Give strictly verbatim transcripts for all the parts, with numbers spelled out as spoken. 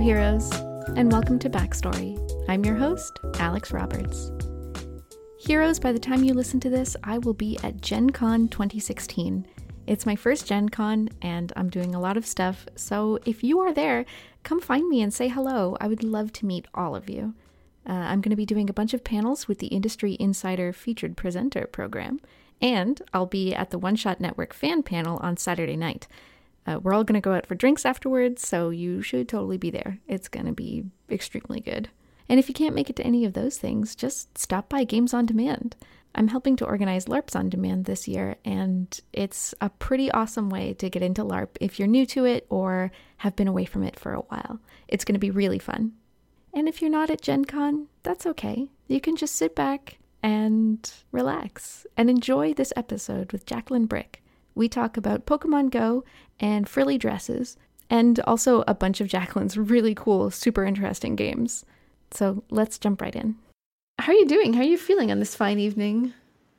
heroes, and welcome to Backstory. I'm your host, Alex Roberts. Heroes, by the time you listen to this, I will be at Gen Con twenty sixteen. It's my first Gen Con, and I'm doing a lot of stuff, so if you are there, come find me and say hello. I would love to meet all of you. Uh, I'm going to be doing a bunch of panels with the Industry Insider Featured Presenter program, and I'll be at the One Shot Network fan panel on Saturday night. Uh, we're all going to go out for drinks afterwards, so you should totally be there. It's going to be extremely good. And if you can't make it to any of those things, just stop by Games on Demand. I'm helping to organize LARPs on Demand this year, and it's a pretty awesome way to get into LARP if you're new to it or have been away from it for a while. It's going to be really fun. And if you're not at Gen Con, that's okay. You can just sit back and relax and enjoy this episode with Jacqueline Brick. We talk about Pokemon Go and frilly dresses, and also a bunch of Jacqueline's really cool, super interesting games. So let's jump right in. How are you doing? How are you feeling on this fine evening?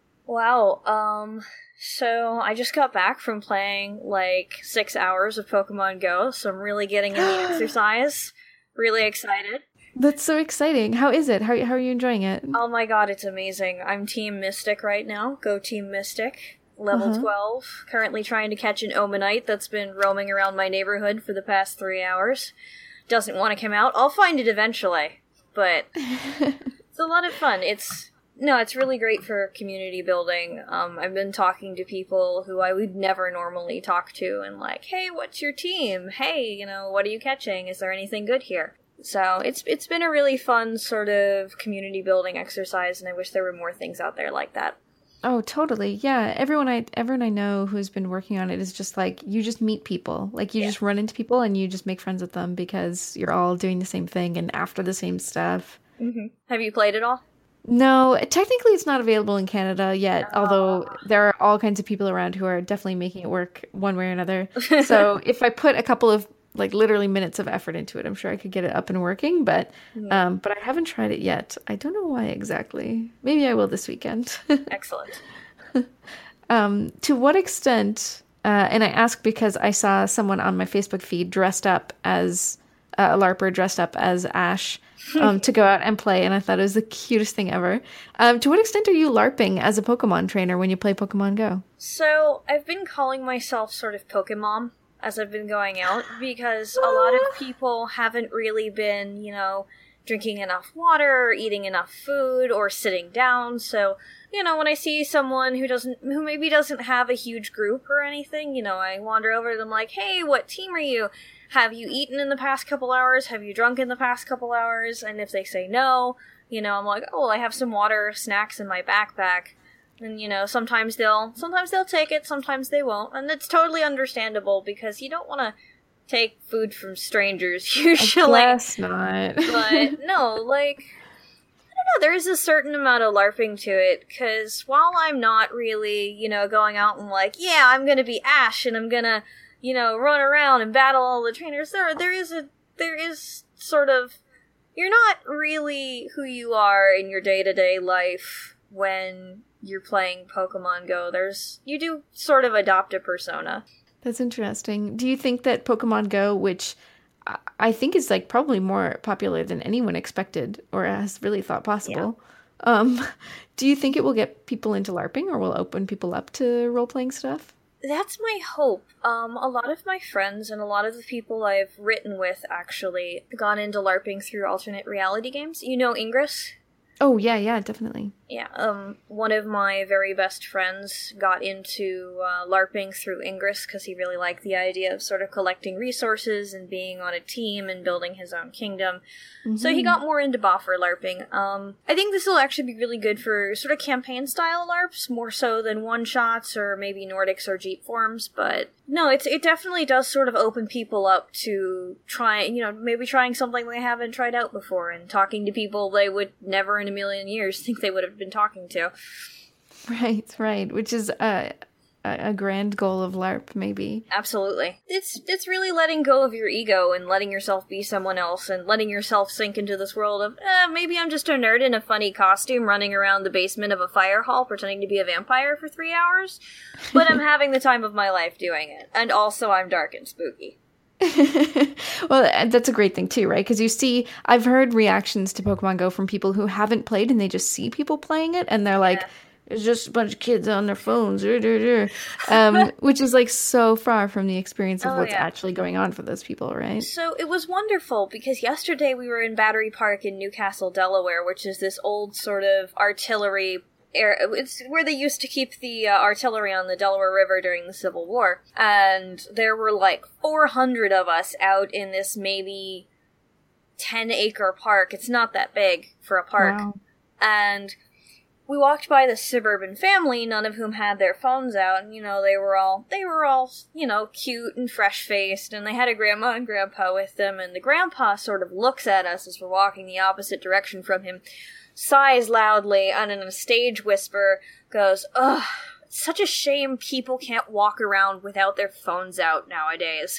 Wow, um, so I just got back from playing like six hours of Pokemon Go, so I'm really getting in the exercise. Really excited. That's so exciting. How is it? How, how are you enjoying it? Oh my god, it's amazing. I'm Team Mystic right now. Go Team Mystic. Level uh-huh. twelve. Currently trying to catch an Omanite that's been roaming around my neighborhood for the past three hours. Doesn't want to come out. I'll find it eventually. But it's a lot of fun. It's no, it's really great for community building. Um, I've been talking to people who I would never normally talk to, and like, hey, what's your team? Hey, you know, what are you catching? Is there anything good here? So it's it's been a really fun sort of community building exercise, and I wish there were more things out there like that. Oh, totally. Yeah, everyone I everyone I know who's been working on it is just like, you just meet people. Like, you yeah. just run into people and you just make friends with them because you're all doing the same thing and after the same stuff. Mm-hmm. Have you played it all? No, technically it's not available in Canada yet, oh. although there are all kinds of people around who are definitely making it work one way or another. So if I put a couple of, like, literally minutes of effort into it, I'm sure I could get it up and working, but mm-hmm. um, but I haven't tried it yet. I don't know why exactly. Maybe I will this weekend. Excellent. um, to what extent, uh, and I ask because I saw someone on my Facebook feed dressed up as uh, a LARPer, dressed up as Ash, um, to go out and play, and I thought it was the cutest thing ever. Um, to what extent are you LARPing as a Pokemon trainer when you play Pokemon Go? So, I've been calling myself sort of Pokemon as I've been going out, because a lot of people haven't really been, you know, drinking enough water, or eating enough food, or sitting down, so, you know, when I see someone who doesn't, who maybe doesn't have a huge group or anything, you know, I wander over to them like, hey, what team are you? Have you eaten in the past couple hours? Have you drunk in the past couple hours? And if they say no, you know, I'm like, oh, well, I have some water, snacks in my backpack. And, you know, sometimes they'll, sometimes they'll take it, sometimes they won't. And it's totally understandable, because you don't want to take food from strangers, usually. I guess not. But, no, like, I don't know, there is a certain amount of LARPing to it, because while I'm not really, you know, going out and like, yeah, I'm gonna be Ash, and I'm gonna, you know, run around and battle all the trainers, there, there is a, there is sort of, you're not really who you are in your day-to-day life when you're playing Pokemon Go. There's, you do sort of adopt a persona. That's interesting. Do you think that Pokemon Go, which I think is like probably more popular than anyone expected or has really thought possible, yeah. um, do you think it will get people into LARPing or will open people up to role-playing stuff? That's my hope. Um, a lot of my friends and a lot of the people I've written with actually got into LARPing through alternate reality games. You know Ingress? Oh, yeah, yeah, definitely. Yeah, um, one of my very best friends got into uh, LARPing through Ingress because he really liked the idea of sort of collecting resources and being on a team and building his own kingdom. Mm-hmm. So he got more into Boffer LARPing. Um, I think this will actually be really good for sort of campaign-style LARPs, more so than one-shots or maybe Nordics or Jeep forms, but no, it's it definitely does sort of open people up to trying, you know, maybe trying something they haven't tried out before and talking to people they would never in a million years think they would have been talking to. Right, right, which is a, a grand goal of LARP, maybe. Absolutely. It's it's really letting go of your ego and letting yourself be someone else and letting yourself sink into this world of, eh, maybe I'm just a nerd in a funny costume running around the basement of a fire hall pretending to be a vampire for three hours, but I'm having the time of my life doing it. And also I'm dark and spooky. Well, that's a great thing too, right? Because you see, I've heard reactions to Pokemon Go from people who haven't played and they just see people playing it and they're like, Yeah. it's just a bunch of kids on their phones, um, which is like so far from the experience of Oh, what's yeah. actually going on for those people, right? So it was wonderful because yesterday we were in Battery Park in Newcastle, Delaware, which is this old sort of artillery air. It's where they used to keep the uh, artillery on the Delaware River during the Civil War. And there were like four hundred of us out in this maybe ten acre park. It's not that big for a park. Wow. And we walked by the suburban family, none of whom had their phones out, and, you know, they were all, they were all, you know, cute and fresh-faced, and they had a grandma and grandpa with them, and the grandpa sort of looks at us as we're walking the opposite direction from him, sighs loudly, and in a stage whisper goes, ugh, it's such a shame people can't walk around without their phones out nowadays.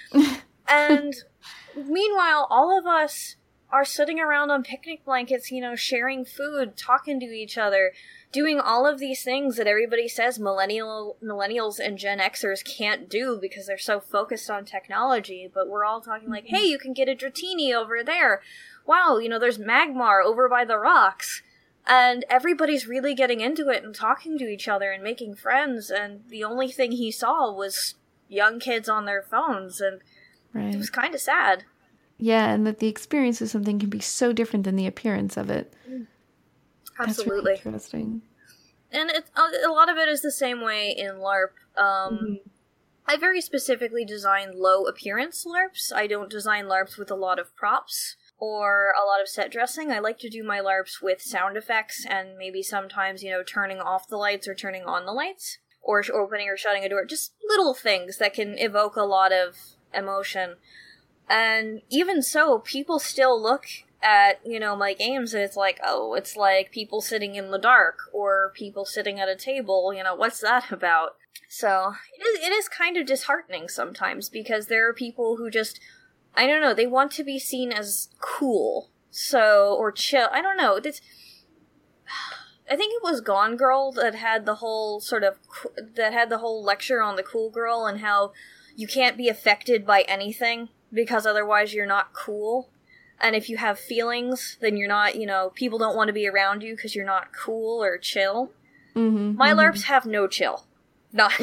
And meanwhile, all of us are sitting around on picnic blankets, you know, sharing food, talking to each other, doing all of these things that everybody says millennial millennials and Gen Xers can't do because they're so focused on technology, but we're all talking like, hey, you can get a Dratini over there. Wow, you know, there's Magmar over by the rocks. And everybody's really getting into it and talking to each other and making friends, and the only thing he saw was young kids on their phones, and Right. it was kind of sad. Yeah, and that the experience of something can be so different than the appearance of it. Absolutely. That's really interesting. And it's, a lot of it is the same way in LARP. Um, Mm-hmm. I very specifically designed low appearance LARPs. I don't design LARPs with a lot of props or a lot of set dressing. I like to do my LARPs with sound effects and maybe sometimes, you know, turning off the lights or turning on the lights or sh- opening or shutting a door. Just little things that can evoke a lot of emotion. And even so, people still look at, you know, my games and it's like, oh, it's like people sitting in the dark or people sitting at a table, you know, what's that about? So, it is, it is kind of disheartening sometimes because there are people who just, I don't know, they want to be seen as cool, so, or chill, I don't know, it's, I think it was Gone Girl that had the whole sort of, that had the whole lecture on the cool girl and how you can't be affected by anything because otherwise you're not cool. And if you have feelings, then you're not, you know, people don't want to be around you because you're not cool or chill. Mm-hmm, My mm-hmm. LARPs have no chill. None.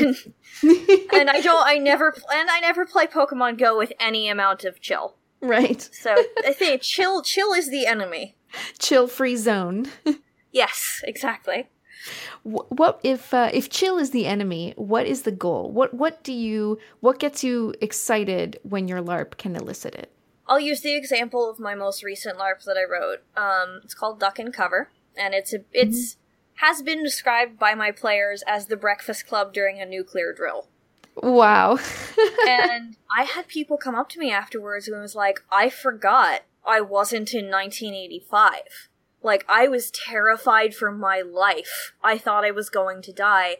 And I don't, I never, and I never play Pokemon Go with any amount of chill. Right. So, I think chill, chill is the enemy. Chill-free zone. Yes, exactly. What if uh, if chill is the enemy? What is the goal? What what do you what gets you excited when your LARP can elicit it? I'll use the example of my most recent LARP that I wrote. Um, it's called Duck and Cover, and it's a, it's mm-hmm. has been described by my players as the Breakfast Club during a nuclear drill. Wow. And I had people come up to me afterwards and was like, I forgot I wasn't in nineteen eighty-five. Like, I was terrified for my life. I thought I was going to die.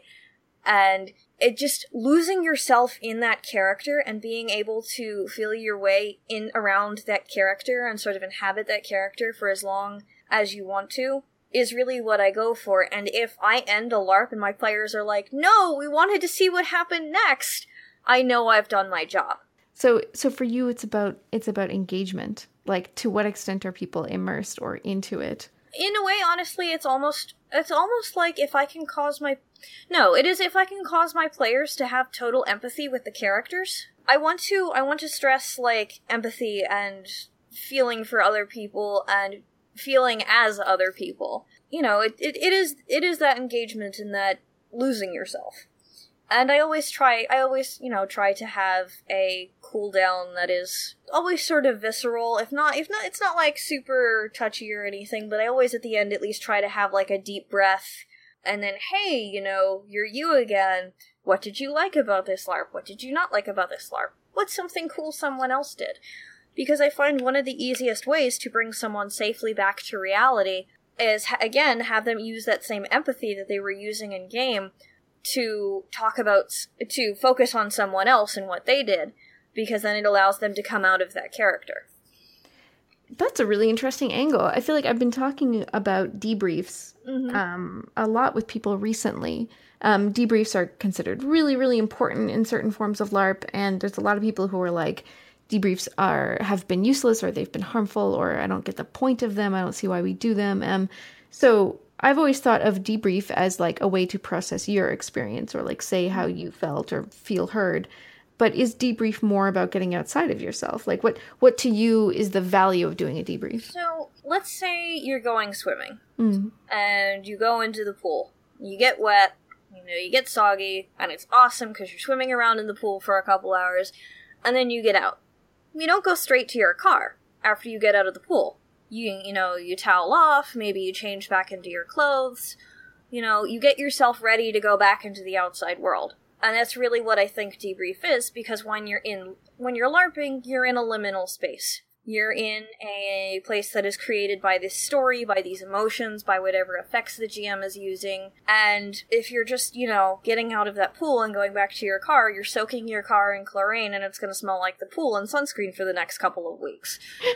And it just, losing yourself in that character and being able to feel your way in around that character and sort of inhabit that character for as long as you want to is really what I go for. And if I end a LARP and my players are like, no, we wanted to see what happened next, I know I've done my job. So so for you it's about it's about engagement. Like, to what extent are people immersed or into it? In a way, honestly, it's almost it's almost like if I can cause my No, it is if I can cause my players to have total empathy with the characters. I want to I want to stress like empathy and feeling for other people and feeling as other people. You know, it, it, it is it is that engagement and that losing yourself. And I always try, I always, you know, try to have a cooldown that is always sort of visceral. If not, if not, it's not like super touchy or anything, but I always at the end at least try to have like a deep breath. And then, hey, you know, you're you again. What did you like about this LARP? What did you not like about this LARP? What's something cool someone else did? Because I find one of the easiest ways to bring someone safely back to reality is, again, have them use that same empathy that they were using in game to talk about, to focus on someone else and what they did, because then it allows them to come out of that character. That's a really interesting angle. I feel like I've been talking about debriefs mm-hmm. um, a lot with people recently. Um, debriefs are considered really, really important in certain forms of LARP, and there's a lot of people who are like, debriefs are have been useless, or they've been harmful, or I don't get the point of them. I don't see why we do them. Um, so I've always thought of debrief as like a way to process your experience, or like say how you felt or feel heard. But is debrief more about getting outside of yourself? Like what, what to you is the value of doing a debrief? So let's say you're going swimming mm. and you go into the pool. You get wet, you know, you get soggy, and it's awesome because you're swimming around in the pool for a couple hours, and then you get out. You don't go straight to your car after you get out of the pool. You, you know, you towel off, maybe you change back into your clothes. You know, you get yourself ready to go back into the outside world. And that's really what I think debrief is, because when you're in, when you're LARPing, you're in a liminal space. You're in a place that is created by this story, by these emotions, by whatever effects the G M is using. And if you're just, you know, getting out of that pool and going back to your car, you're soaking your car in chlorine and it's going to smell like the pool and sunscreen for the next couple of weeks.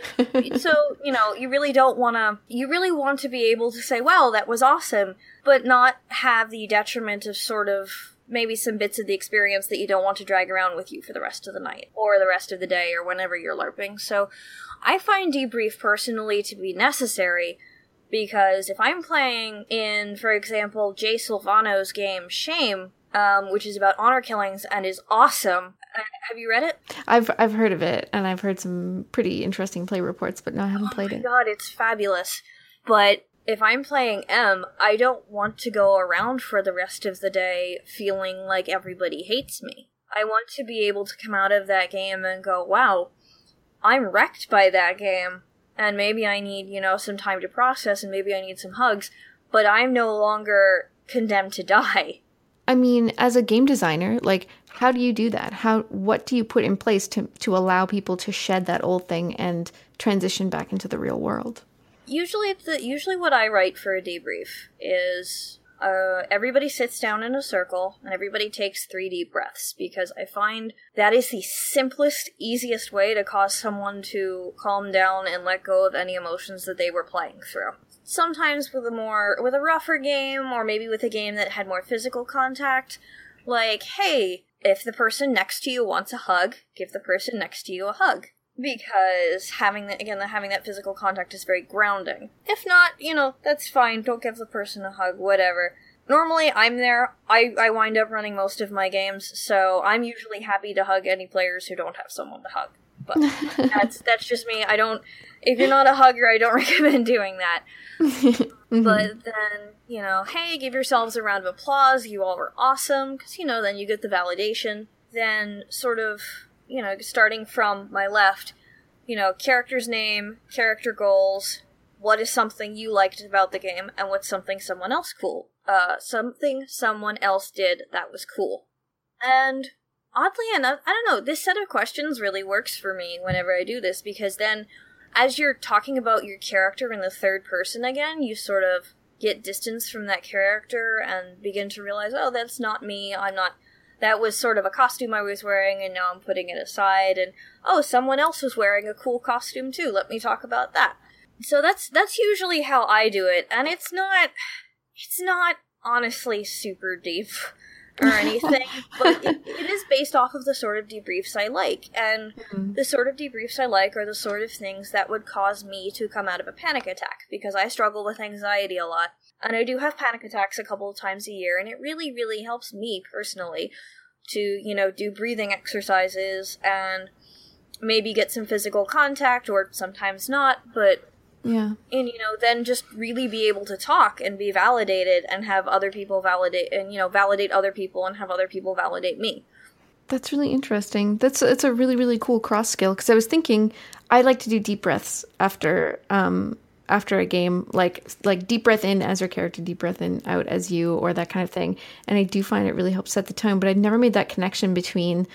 So, you know, you really don't want to, you really want to be able to say, wow, that was awesome, but not have the detriment of sort of maybe some bits of the experience that you don't want to drag around with you for the rest of the night, or the rest of the day, or whenever you're LARPing. So I find debrief personally to be necessary, because if I'm playing in, for example, Jay Silvano's game Shame, um, which is about honor killings and is awesome. Uh, have you read it? I've I've heard of it, and I've heard some pretty interesting play reports, but no, I haven't oh played it. Oh my god, it's fabulous. But if I'm playing M, I don't want to go around for the rest of the day feeling like everybody hates me. I want to be able to come out of that game and go, wow, I'm wrecked by that game, and maybe I need, you know, some time to process, and maybe I need some hugs, but I'm no longer condemned to die. I mean, as a game designer, like, how do you do that? How, what do you put in place to to allow people to shed that old thing and transition back into the real world? Usually, the, usually what I write for a debrief is uh, everybody sits down in a circle and everybody takes three deep breaths, because I find that is the simplest, easiest way to cause someone to calm down and let go of any emotions that they were playing through. Sometimes with a more, with a rougher game, or maybe with a game that had more physical contact, like, hey, if the person next to you wants a hug, give the person next to you a hug. Because having that, again, having that physical contact is very grounding. If not, you know, that's fine. Don't give the person a hug, whatever. Normally, I'm there. I, I wind up running most of my games, so I'm usually happy to hug any players who don't have someone to hug. But that's that's just me. I don't, if you're not a hugger, I don't recommend doing that. Mm-hmm. But then, you know, hey, give yourselves a round of applause. You all were awesome. Because, you know, then you get the validation. Then sort of, you know, starting from my left, you know, character's name, character goals, what is something you liked about the game, and what's something someone else cool, uh, something someone else did that was cool. And oddly enough, I don't know, this set of questions really works for me whenever I do this, because then as you're talking about your character in the third person again, you sort of get distance from that character and begin to realize, oh, that's not me, I'm not, that was sort of a costume I was wearing, and now I'm putting it aside, and, oh, someone else was wearing a cool costume too, let me talk about that. So that's, that's usually how I do it, and it's not, it's not honestly super deep or anything, but it, it is based off of the sort of debriefs I like, and mm-hmm. the sort of debriefs I like are the sort of things that would cause me to come out of a panic attack, because I struggle with anxiety a lot, and I do have panic attacks a couple of times a year, and it really, really helps me personally to, you know, do breathing exercises and maybe get some physical contact, or sometimes not, but yeah, and, you know, then just really be able to talk and be validated and have other people validate, and, you know, validate other people and have other people validate me. That's really interesting. That's it's a really, really cool cross skill, because I was thinking I like to do deep breaths after um after a game, like like deep breath in as your character, deep breath in out as you, or that kind of thing. And I do find it really helps set the tone, but I'd never made that connection between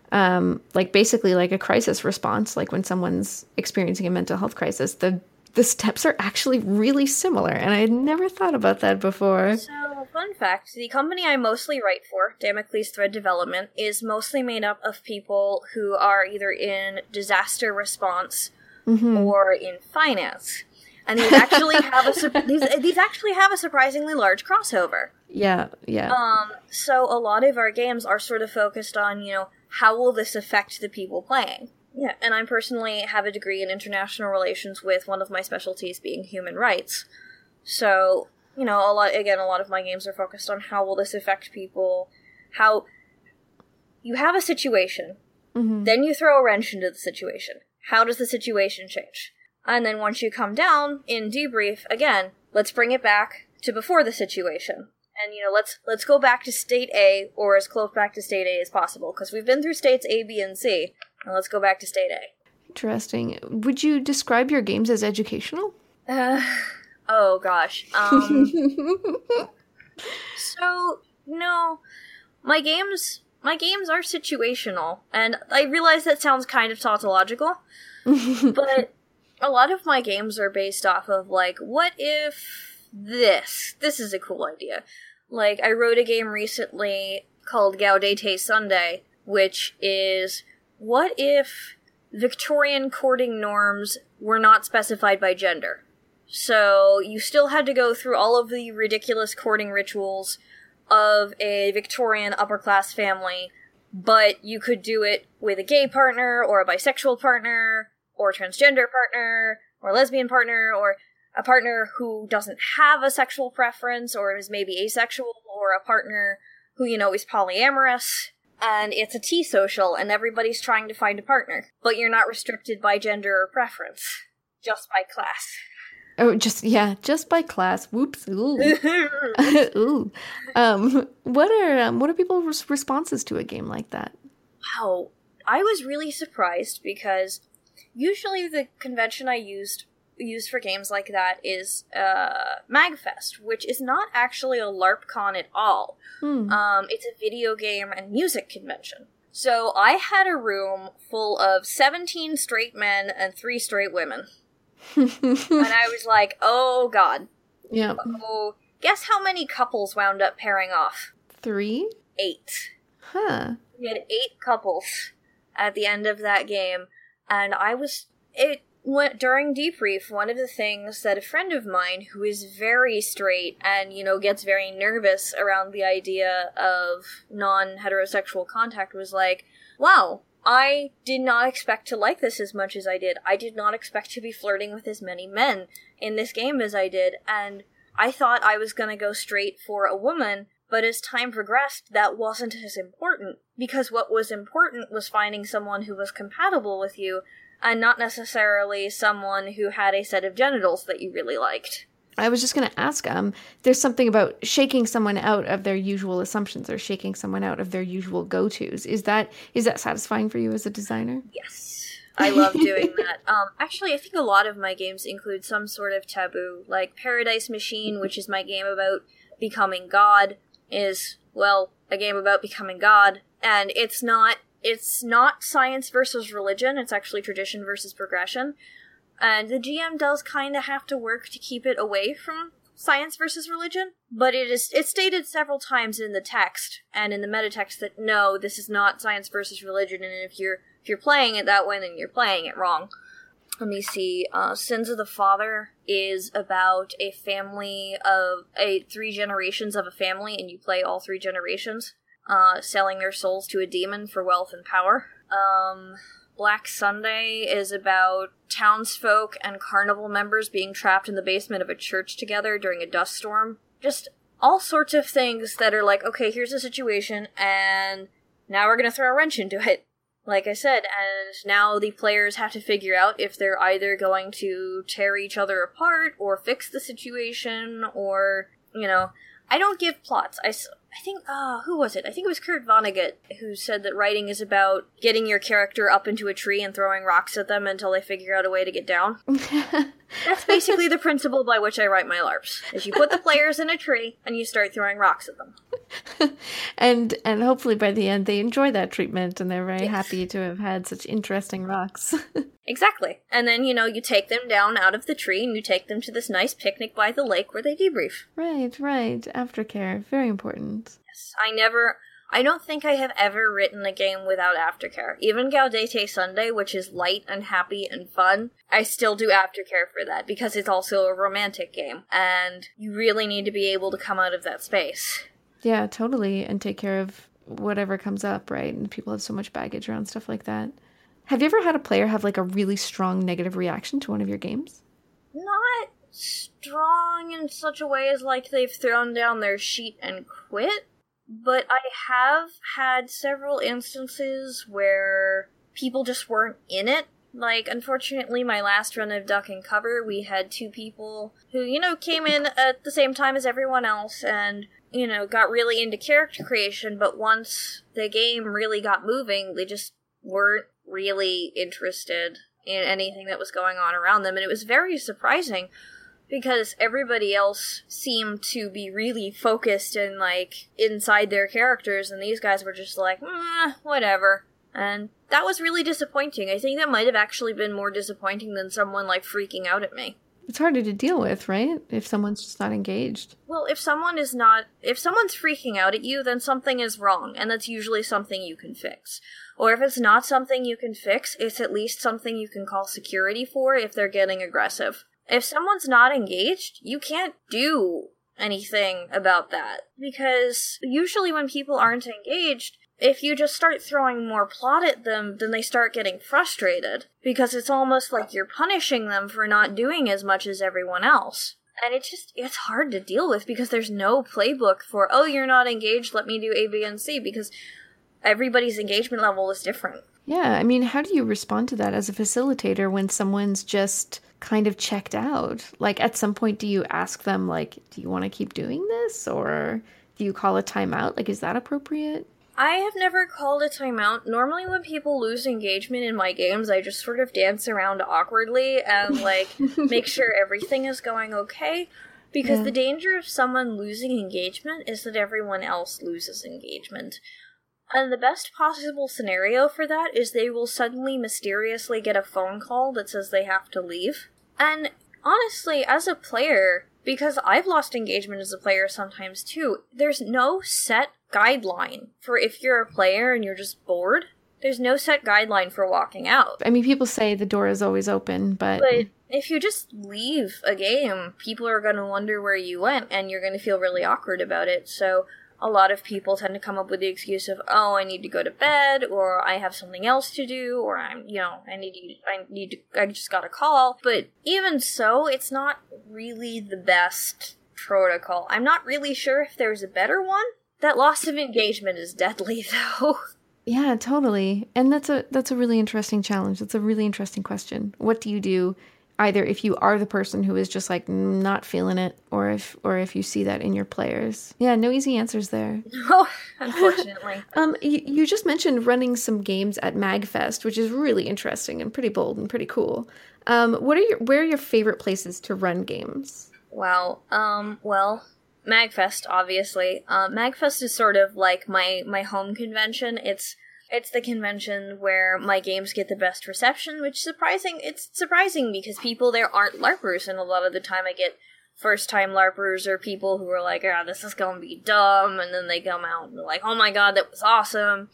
um like basically like a crisis response, like when someone's experiencing a mental health crisis, the the steps are actually really similar, and I had never thought about that before. So, fun fact, the company I mostly write for, Damocles Thread Development, is mostly made up of people who are either in disaster response mm-hmm. or in finance. And these actually have a su- these these actually have a surprisingly large crossover. Yeah, yeah. Um, so a lot of our games are sort of focused on, you know, how will this affect the people playing? Yeah, and I personally have a degree in international relations with one of my specialties being human rights. So, you know, a lot again, a lot of my games are focused on how will this affect people, how you have a situation, mm-hmm. then you throw a wrench into the situation. How does the situation change? And then once you come down in debrief, again, let's bring it back to before the situation. And, you know, let's let's go back to state A, or as close back to state A as possible, because we've been through states A, B, and C, and let's go back to state A. Interesting. Would you describe your games as educational? Uh, oh, gosh. Um, so, no, my games... My games are situational, and I realize that sounds kind of tautological, but a lot of my games are based off of, like, what if this? This is a cool idea. Like, I wrote a game recently called Gaudete Sunday, which is, what if Victorian courting norms were not specified by gender? So, you still had to go through all of the ridiculous courting rituals of a Victorian upper-class family, but you could do it with a gay partner, or a bisexual partner, or a transgender partner, or a lesbian partner, or a partner who doesn't have a sexual preference, or is maybe asexual, or a partner who, you know, is polyamorous, and it's a T-social, and everybody's trying to find a partner, but you're not restricted by gender or preference, just by class. Oh, just, yeah, just by class. Whoops. Ooh. Ooh. Um, what are um, what are people's responses to a game like that? Wow. I was really surprised because usually the convention I used used for games like that is uh, MagFest, which is not actually a LARPCon at all. Hmm. Um, it's a video game and music convention. So I had a room full of seventeen straight men and three straight women. And I was like, oh god. Yeah. Oh, guess how many couples wound up pairing off? Three? Eight. Huh. We had eight couples at the end of that game, and I was... It went during debrief, one of the things that a friend of mine, who is very straight and, you know, gets very nervous around the idea of non-heterosexual contact, was like, wow, I did not expect to like this as much as I did. I did not expect to be flirting with as many men in this game as I did, and I thought I was gonna go straight for a woman, but as time progressed, that wasn't as important, because what was important was finding someone who was compatible with you, and not necessarily someone who had a set of genitals that you really liked. I was just going to ask, um, there's something about shaking someone out of their usual assumptions or shaking someone out of their usual go-tos. Is that is that satisfying for you as a designer? Yes. I love doing that. Um, actually, I think a lot of my games include some sort of taboo. Like Paradise Machine, which is my game about becoming God, is, well, a game about becoming God. And it's not, it's not science versus religion, it's actually tradition versus progression. And the G M does kind of have to work to keep it away from science versus religion, but it is it's stated several times in the text and in the meta text that no, this is not science versus religion, and if you're if you're playing it that way, then you're playing it wrong. Let me see. Uh, Sins of the Father is about a family of a three generations of a family, and you play all three generations, uh, selling their souls to a demon for wealth and power. Um. Black Sunday is about townsfolk and carnival members being trapped in the basement of a church together during a dust storm. Just all sorts of things that are like, okay, here's a situation, and now we're gonna throw a wrench into it. Like I said, and now the players have to figure out if they're either going to tear each other apart, or fix the situation, or, you know, I don't give plots. I, I think, uh, who was it? I think it was Kurt Vonnegut who said that writing is about getting your character up into a tree and throwing rocks at them until they figure out a way to get down. That's basically the principle by which I write my LARPs, is you put the players in a tree and you start throwing rocks at them. and and hopefully by the end they enjoy that treatment and they're very yes. happy to have had such interesting rocks. Exactly. And then, you know, you take them down out of the tree and you take them to this nice picnic by the lake where they debrief. Right, right. Aftercare. Very important. Yes. I never... I don't think I have ever written a game without aftercare. Even Gaudete Sunday, which is light and happy and fun, I still do aftercare for that, because it's also a romantic game, and you really need to be able to come out of that space. Yeah, totally, and take care of whatever comes up, right? And people have so much baggage around stuff like that. Have you ever had a player have, like, a really strong negative reaction to one of your games? Not strong in such a way as, like, they've thrown down their sheet and quit. But I have had several instances where people just weren't in it. Like, unfortunately, my last run of Duck and Cover, we had two people who, you know, came in at the same time as everyone else and, you know, got really into character creation, but once the game really got moving, they just weren't really interested in anything that was going on around them, and it was very surprising. Because everybody else seemed to be really focused and, like, inside their characters, and these guys were just like, eh, whatever. And that was really disappointing. I think that might have actually been more disappointing than someone, like, freaking out at me. It's harder to deal with, right? If someone's just not engaged. Well, if someone is not... If someone's freaking out at you, then something is wrong, and that's usually something you can fix. Or if it's not something you can fix, it's at least something you can call security for if they're getting aggressive. If someone's not engaged, you can't do anything about that. Because usually when people aren't engaged, if you just start throwing more plot at them, then they start getting frustrated. Because it's almost like you're punishing them for not doing as much as everyone else. And it's just, it's hard to deal with because there's no playbook for, oh, you're not engaged, let me do A, B, and C, because everybody's engagement level is different. Yeah, I mean, how do you respond to that as a facilitator when someone's just kind of checked out? Like, at some point, do you ask them, like, do you want to keep doing this? Or do you call a timeout? Like, is that appropriate? I have never called a timeout. Normally when people lose engagement in my games, I just sort of dance around awkwardly and, like, make sure everything is going okay. Because yeah. The danger of someone losing engagement is that everyone else loses engagement. And the best possible scenario for that is they will suddenly mysteriously get a phone call that says they have to leave. And honestly, as a player, because I've lost engagement as a player sometimes too, there's no set guideline for if you're a player and you're just bored. There's no set guideline for walking out. I mean, people say the door is always open, but... But if you just leave a game, people are going to wonder where you went, and you're going to feel really awkward about it, so... A lot of people tend to come up with the excuse of, oh, I need to go to bed, or I have something else to do, or I'm, you know, I need to, I need to, I just got a call. But even so, it's not really the best protocol. I'm not really sure if there's a better one. That loss of engagement is deadly, though. Yeah, totally. And that's a that's a really interesting challenge. That's a really interesting question. What do you do? Either if you are the person who is just like not feeling it, or if or if you see that in your players. Yeah, no easy answers there. Oh, unfortunately. um, you, you just mentioned running some games at MagFest, which is really interesting and pretty bold and pretty cool. Um, what are your where are your favorite places to run games? Wow. Um. Well, MagFest, obviously. Uh, MagFest is sort of like my my home convention. It's It's the convention where my games get the best reception, which is surprising. It's surprising because people there aren't LARPers, and a lot of the time I get first-time LARPers or people who are like, ah, oh, this is gonna be dumb, and then they come out and they're like, oh my god, that was awesome.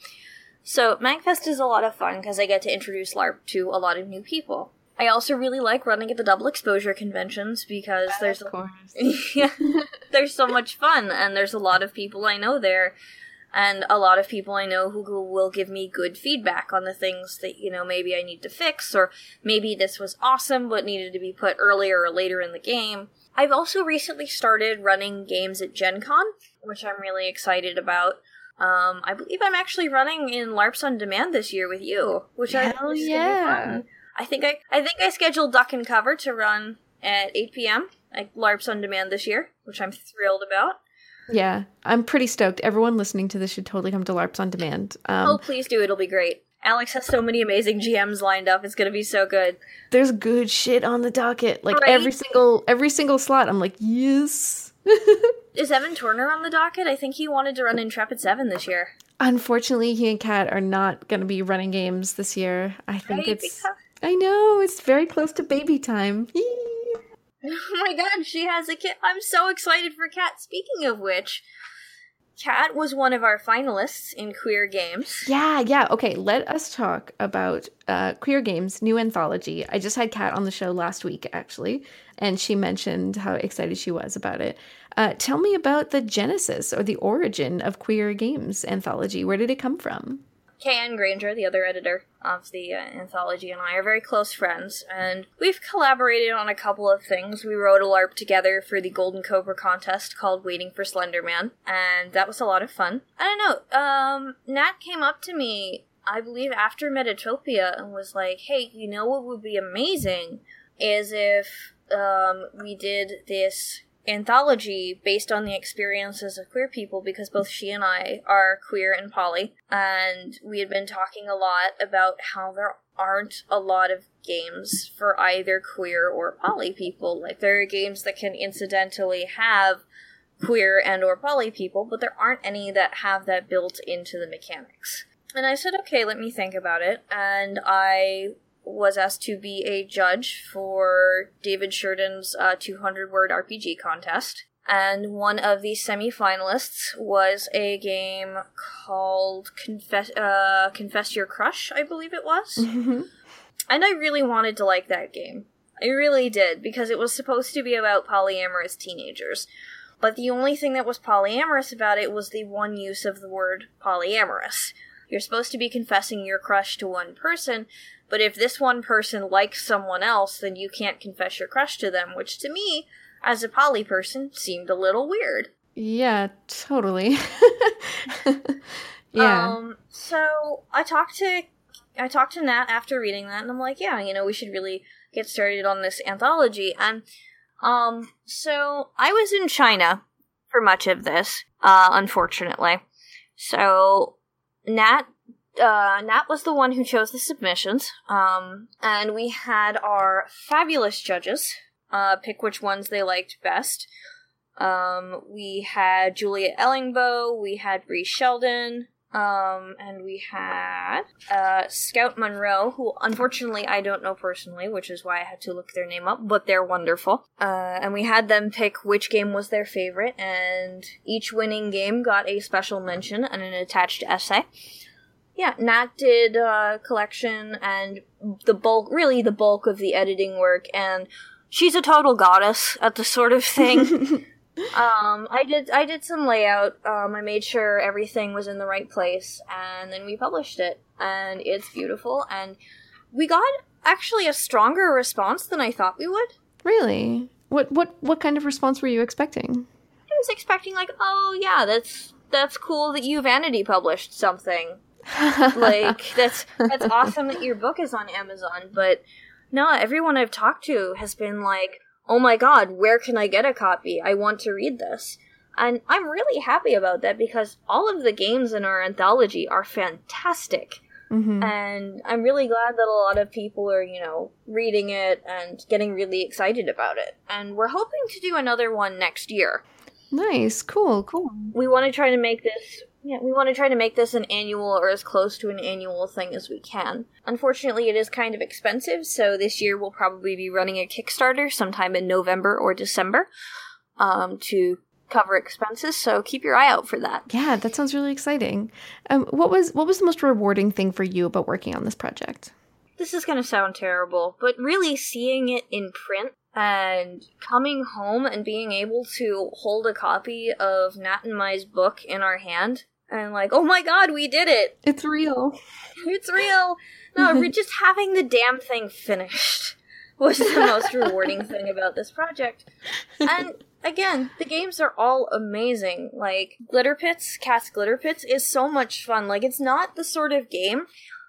So MagFest is a lot of fun because I get to introduce LARP to a lot of new people. I also really like running at the double exposure conventions because yeah, there's of course. yeah, there's so much fun, and there's a lot of people I know there. And a lot of people I know who will give me good feedback on the things that, you know, maybe I need to fix, or maybe this was awesome but needed to be put earlier or later in the game. I've also recently started running games at Gen Con, which I'm really excited about. Um, I believe I'm actually running in LARPs on Demand this year with you, which Hell I think is yeah. fun. I think I, I think I scheduled Duck and Cover to run at eight p.m. at LARPs on Demand this year, which I'm thrilled about. Yeah, I'm pretty stoked. Everyone listening to this should totally come to LARPs on Demand. Um, oh, please do. It'll be great. Alex has so many amazing G Ms lined up. It's going to be so good. There's good shit on the docket. Like, right? every single every single slot, I'm like, yes. Is Evan Turner on the docket? I think he wanted to run Intrepid seven this year. Unfortunately, he and Kat are not going to be running games this year. I think right? it's... Because... I know, it's very close to baby time. Oh my god, she has a kid. I'm so excited for Kat. Speaking of which, Kat was one of our finalists in Queer Games. Yeah, yeah. Okay, let us talk about uh, Queer Games, new anthology. I just had Kat on the show last week, actually, and she mentioned how excited she was about it. Uh, tell me about the genesis or the origin of Queer Games anthology. Where did it come from? K.N. Granger, the other editor of the uh, anthology, and I are very close friends, and we've collaborated on a couple of things. We wrote a LARP together for the Golden Cobra contest called Waiting for Slender Man, and that was a lot of fun. I don't know, um, Nat came up to me, I believe after Metatopia, and was like, hey, you know what would be amazing is if um, we did this anthology based on the experiences of queer people, because both she and I are queer and poly, and we had been talking a lot about how there aren't a lot of games for either queer or poly people. Like, there are games that can incidentally have queer and or poly people, but there aren't any that have that built into the mechanics. And I said, okay, let me think about it, and I was asked to be a judge for David Sheridan's uh, two hundred word R P G contest. And one of the semi-finalists was a game called Confess, uh, Confess Your Crush, I believe it was. Mm-hmm. And I really wanted to like that game. I really did, because it was supposed to be about polyamorous teenagers. But the only thing that was polyamorous about it was the one use of the word polyamorous. You're supposed to be confessing your crush to one person, but if this one person likes someone else, then you can't confess your crush to them, which to me, as a poly person, seemed a little weird. Yeah, totally. yeah. Um, so I talked to I talked to Nat after reading that, and I'm like, yeah, you know, we should really get started on this anthology. And um, so I was in China for much of this, uh, unfortunately. So Nat Uh, Nat was the one who chose the submissions, um, and we had our fabulous judges uh, pick which ones they liked best. Um, we had Julia Ellingbo, we had Bree Sheldon, um, and we had uh, Scout Monroe, who unfortunately I don't know personally, which is why I had to look their name up, but they're wonderful. Uh, and we had them pick which game was their favorite, and each winning game got a special mention and an attached essay. Yeah, Nat did uh, collection and the bulk, really the bulk of the editing work, and she's a total goddess at the sort of thing. um, I did I did some layout, um, I made sure everything was in the right place, and then we published it, and it's beautiful, and we got actually a stronger response than I thought we would. Really? What what what kind of response were you expecting? I was expecting, like, oh yeah, that's that's cool that you Vanity published something. like, that's that's awesome that your book is on Amazon, but no, everyone I've talked to has been like, oh my god, where can I get a copy? I want to read this. And I'm really happy about that, because all of the games in our anthology are fantastic. Mm-hmm. And I'm really glad that a lot of people are, you know, reading it and getting really excited about it. And we're hoping to do another one next year. Nice, cool, cool. We want to try to make this Yeah, we want to try to make this an annual or as close to an annual thing as we can. Unfortunately, it is kind of expensive, so this year we'll probably be running a Kickstarter sometime in November or December um, to cover expenses, so keep your eye out for that. Yeah, that sounds really exciting. Um, what was what was the most rewarding thing for you about working on this project? This is going to sound terrible, but really seeing it in print and coming home and being able to hold a copy of Nat and Mai's book in our hand, and like, oh my god, we did it! It's real. It's real! No, we're just having the damn thing finished was the most rewarding thing about this project. And again, the games are all amazing. Like, Glitter Pits, Cat's Glitter Pits is so much fun. Like, it's not the sort of game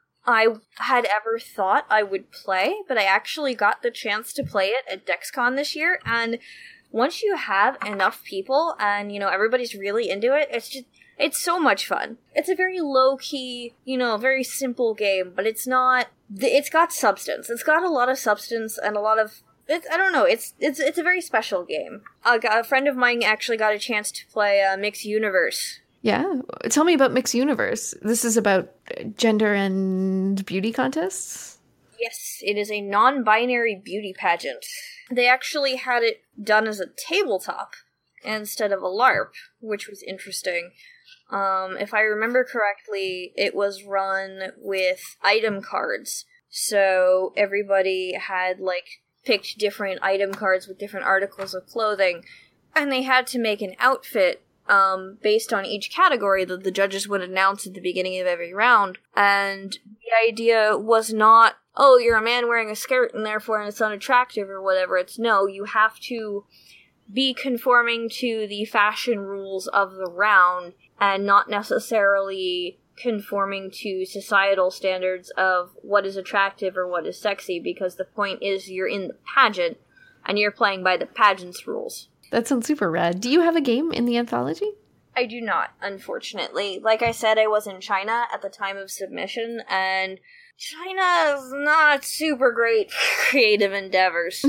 I had ever thought I would play, but I actually got the chance to play it at DexCon this year, and once you have enough people and, you know, everybody's really into it, it's just, it's so much fun. It's a very low-key, you know, very simple game, but it's not, it's got substance. It's got a lot of substance and a lot of, it's, I don't know, it's it's it's a very special game. A, a friend of mine actually got a chance to play uh, Mix Universe. Yeah. Tell me about Mix Universe. This is about gender and beauty contests? Yes, it is a non-binary beauty pageant. They actually had it done as a tabletop instead of a LARP, which was interesting. Um, if I remember correctly, it was run with item cards. So everybody had, like, picked different item cards with different articles of clothing, and they had to make an outfit um, based on each category that the judges would announce at the beginning of every round. And the idea was not, oh, you're a man wearing a skirt and therefore it's unattractive or whatever. It's no, you have to be conforming to the fashion rules of the round and not necessarily conforming to societal standards of what is attractive or what is sexy, because the point is you're in the pageant and you're playing by the pageant's rules. That sounds super rad. Do you have a game in the anthology? I do not, unfortunately. Like I said, I was in China at the time of submission, and China's not super great for creative endeavors.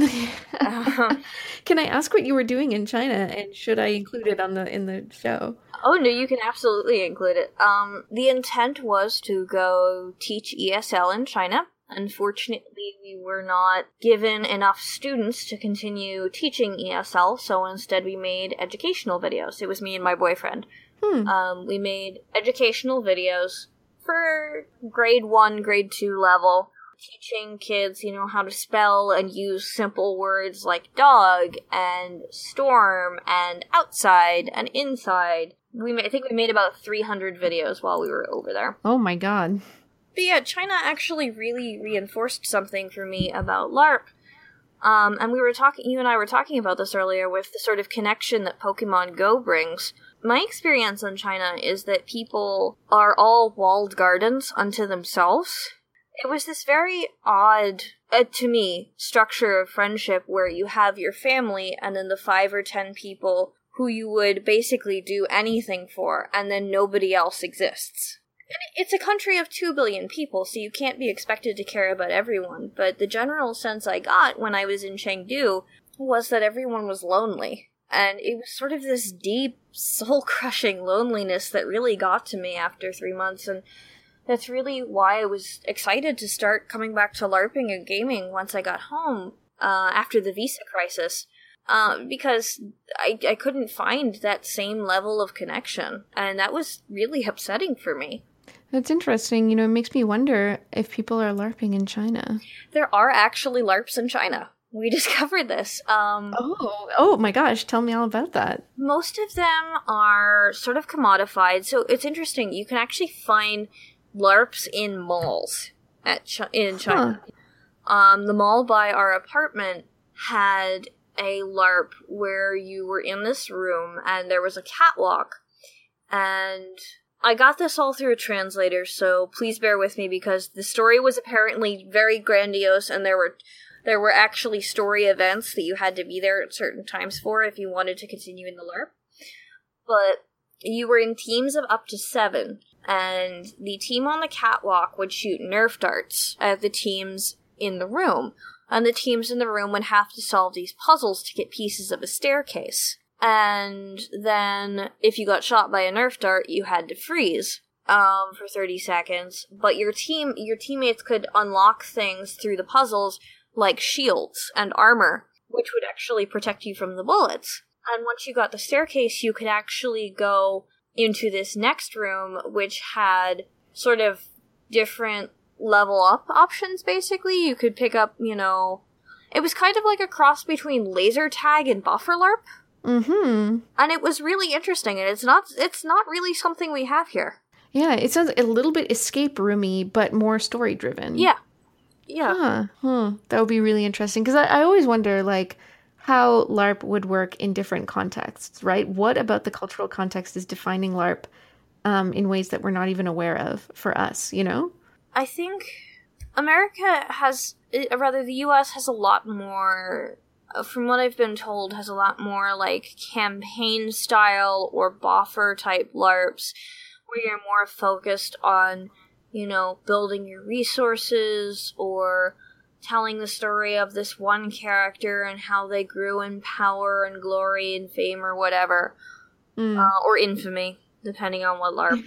um, Can I ask what you were doing in China, and should I include it on the in the show? Oh, no, you can absolutely include it. Um, the intent was to go teach E S L in China. Unfortunately, we were not given enough students to continue teaching E S L, so instead we made educational videos. It was me and my boyfriend. Hmm. Um, we made educational videos for grade one, grade two level, teaching kids, you know, how to spell and use simple words like dog and storm and outside and inside. We ma- I think we made about three hundred videos while we were over there. Oh my god. But yeah, China actually really reinforced something for me about LARP. Um, and we were talking, you and I were talking about this earlier with the sort of connection that Pokemon Go brings. My experience in China is that people are all walled gardens unto themselves. It was this very odd, uh, to me, structure of friendship where you have your family and then the five or ten people who you would basically do anything for, and then nobody else exists. It's a country of two billion people, so you can't be expected to care about everyone, but the general sense I got when I was in Chengdu was that everyone was lonely. And it was sort of this deep, soul-crushing loneliness that really got to me after three months, and that's really why I was excited to start coming back to LARPing and gaming once I got home, uh, after the visa crisis. Um, because I, I couldn't find that same level of connection, and that was really upsetting for me. That's interesting. You know, it makes me wonder if people are LARPing in China. There are actually LARPs in China. We discovered this. Um, oh, oh my gosh. Tell me all about that. Most of them are sort of commodified, so it's interesting. You can actually find LARPs in malls at Ch- in China. Huh. Um, the mall by our apartment had a LARP where you were in this room and there was a catwalk, and I got this all through a translator, so please bear with me because the story was apparently very grandiose, and there were there were actually story events that you had to be there at certain times for if you wanted to continue in the LARP. But you were in teams of up to seven, and the team on the catwalk would shoot Nerf darts at the teams in the room, and the teams in the room would have to solve these puzzles to get pieces of a staircase. And then, if you got shot by a Nerf dart, you had to freeze um, for thirty seconds. But your team, your teammates could unlock things through the puzzles, like shields and armor, which would actually protect you from the bullets. And once you got the staircase, you could actually go into this next room, which had sort of different level up options, basically. You could pick up, you know... It was kind of like a cross between laser tag and buffer LARP. Mm-hmm. And it was really interesting, and it's not it's not really something we have here. Yeah, it sounds a little bit escape roomy, but more story driven. Yeah. Yeah. Huh. Huh. That would be really interesting, because I, I always wonder, like, how LARP would work in different contexts, right? What about the cultural context is defining LARP um, in ways that we're not even aware of for us, you know? I think America has, or rather the U S has a lot more... from what I've been told, has a lot more, like, campaign-style or boffer-type LARPs, where you're more focused on, you know, building your resources, or telling the story of this one character and how they grew in power and glory and fame or whatever. Mm. Uh, or infamy, depending on what LARP.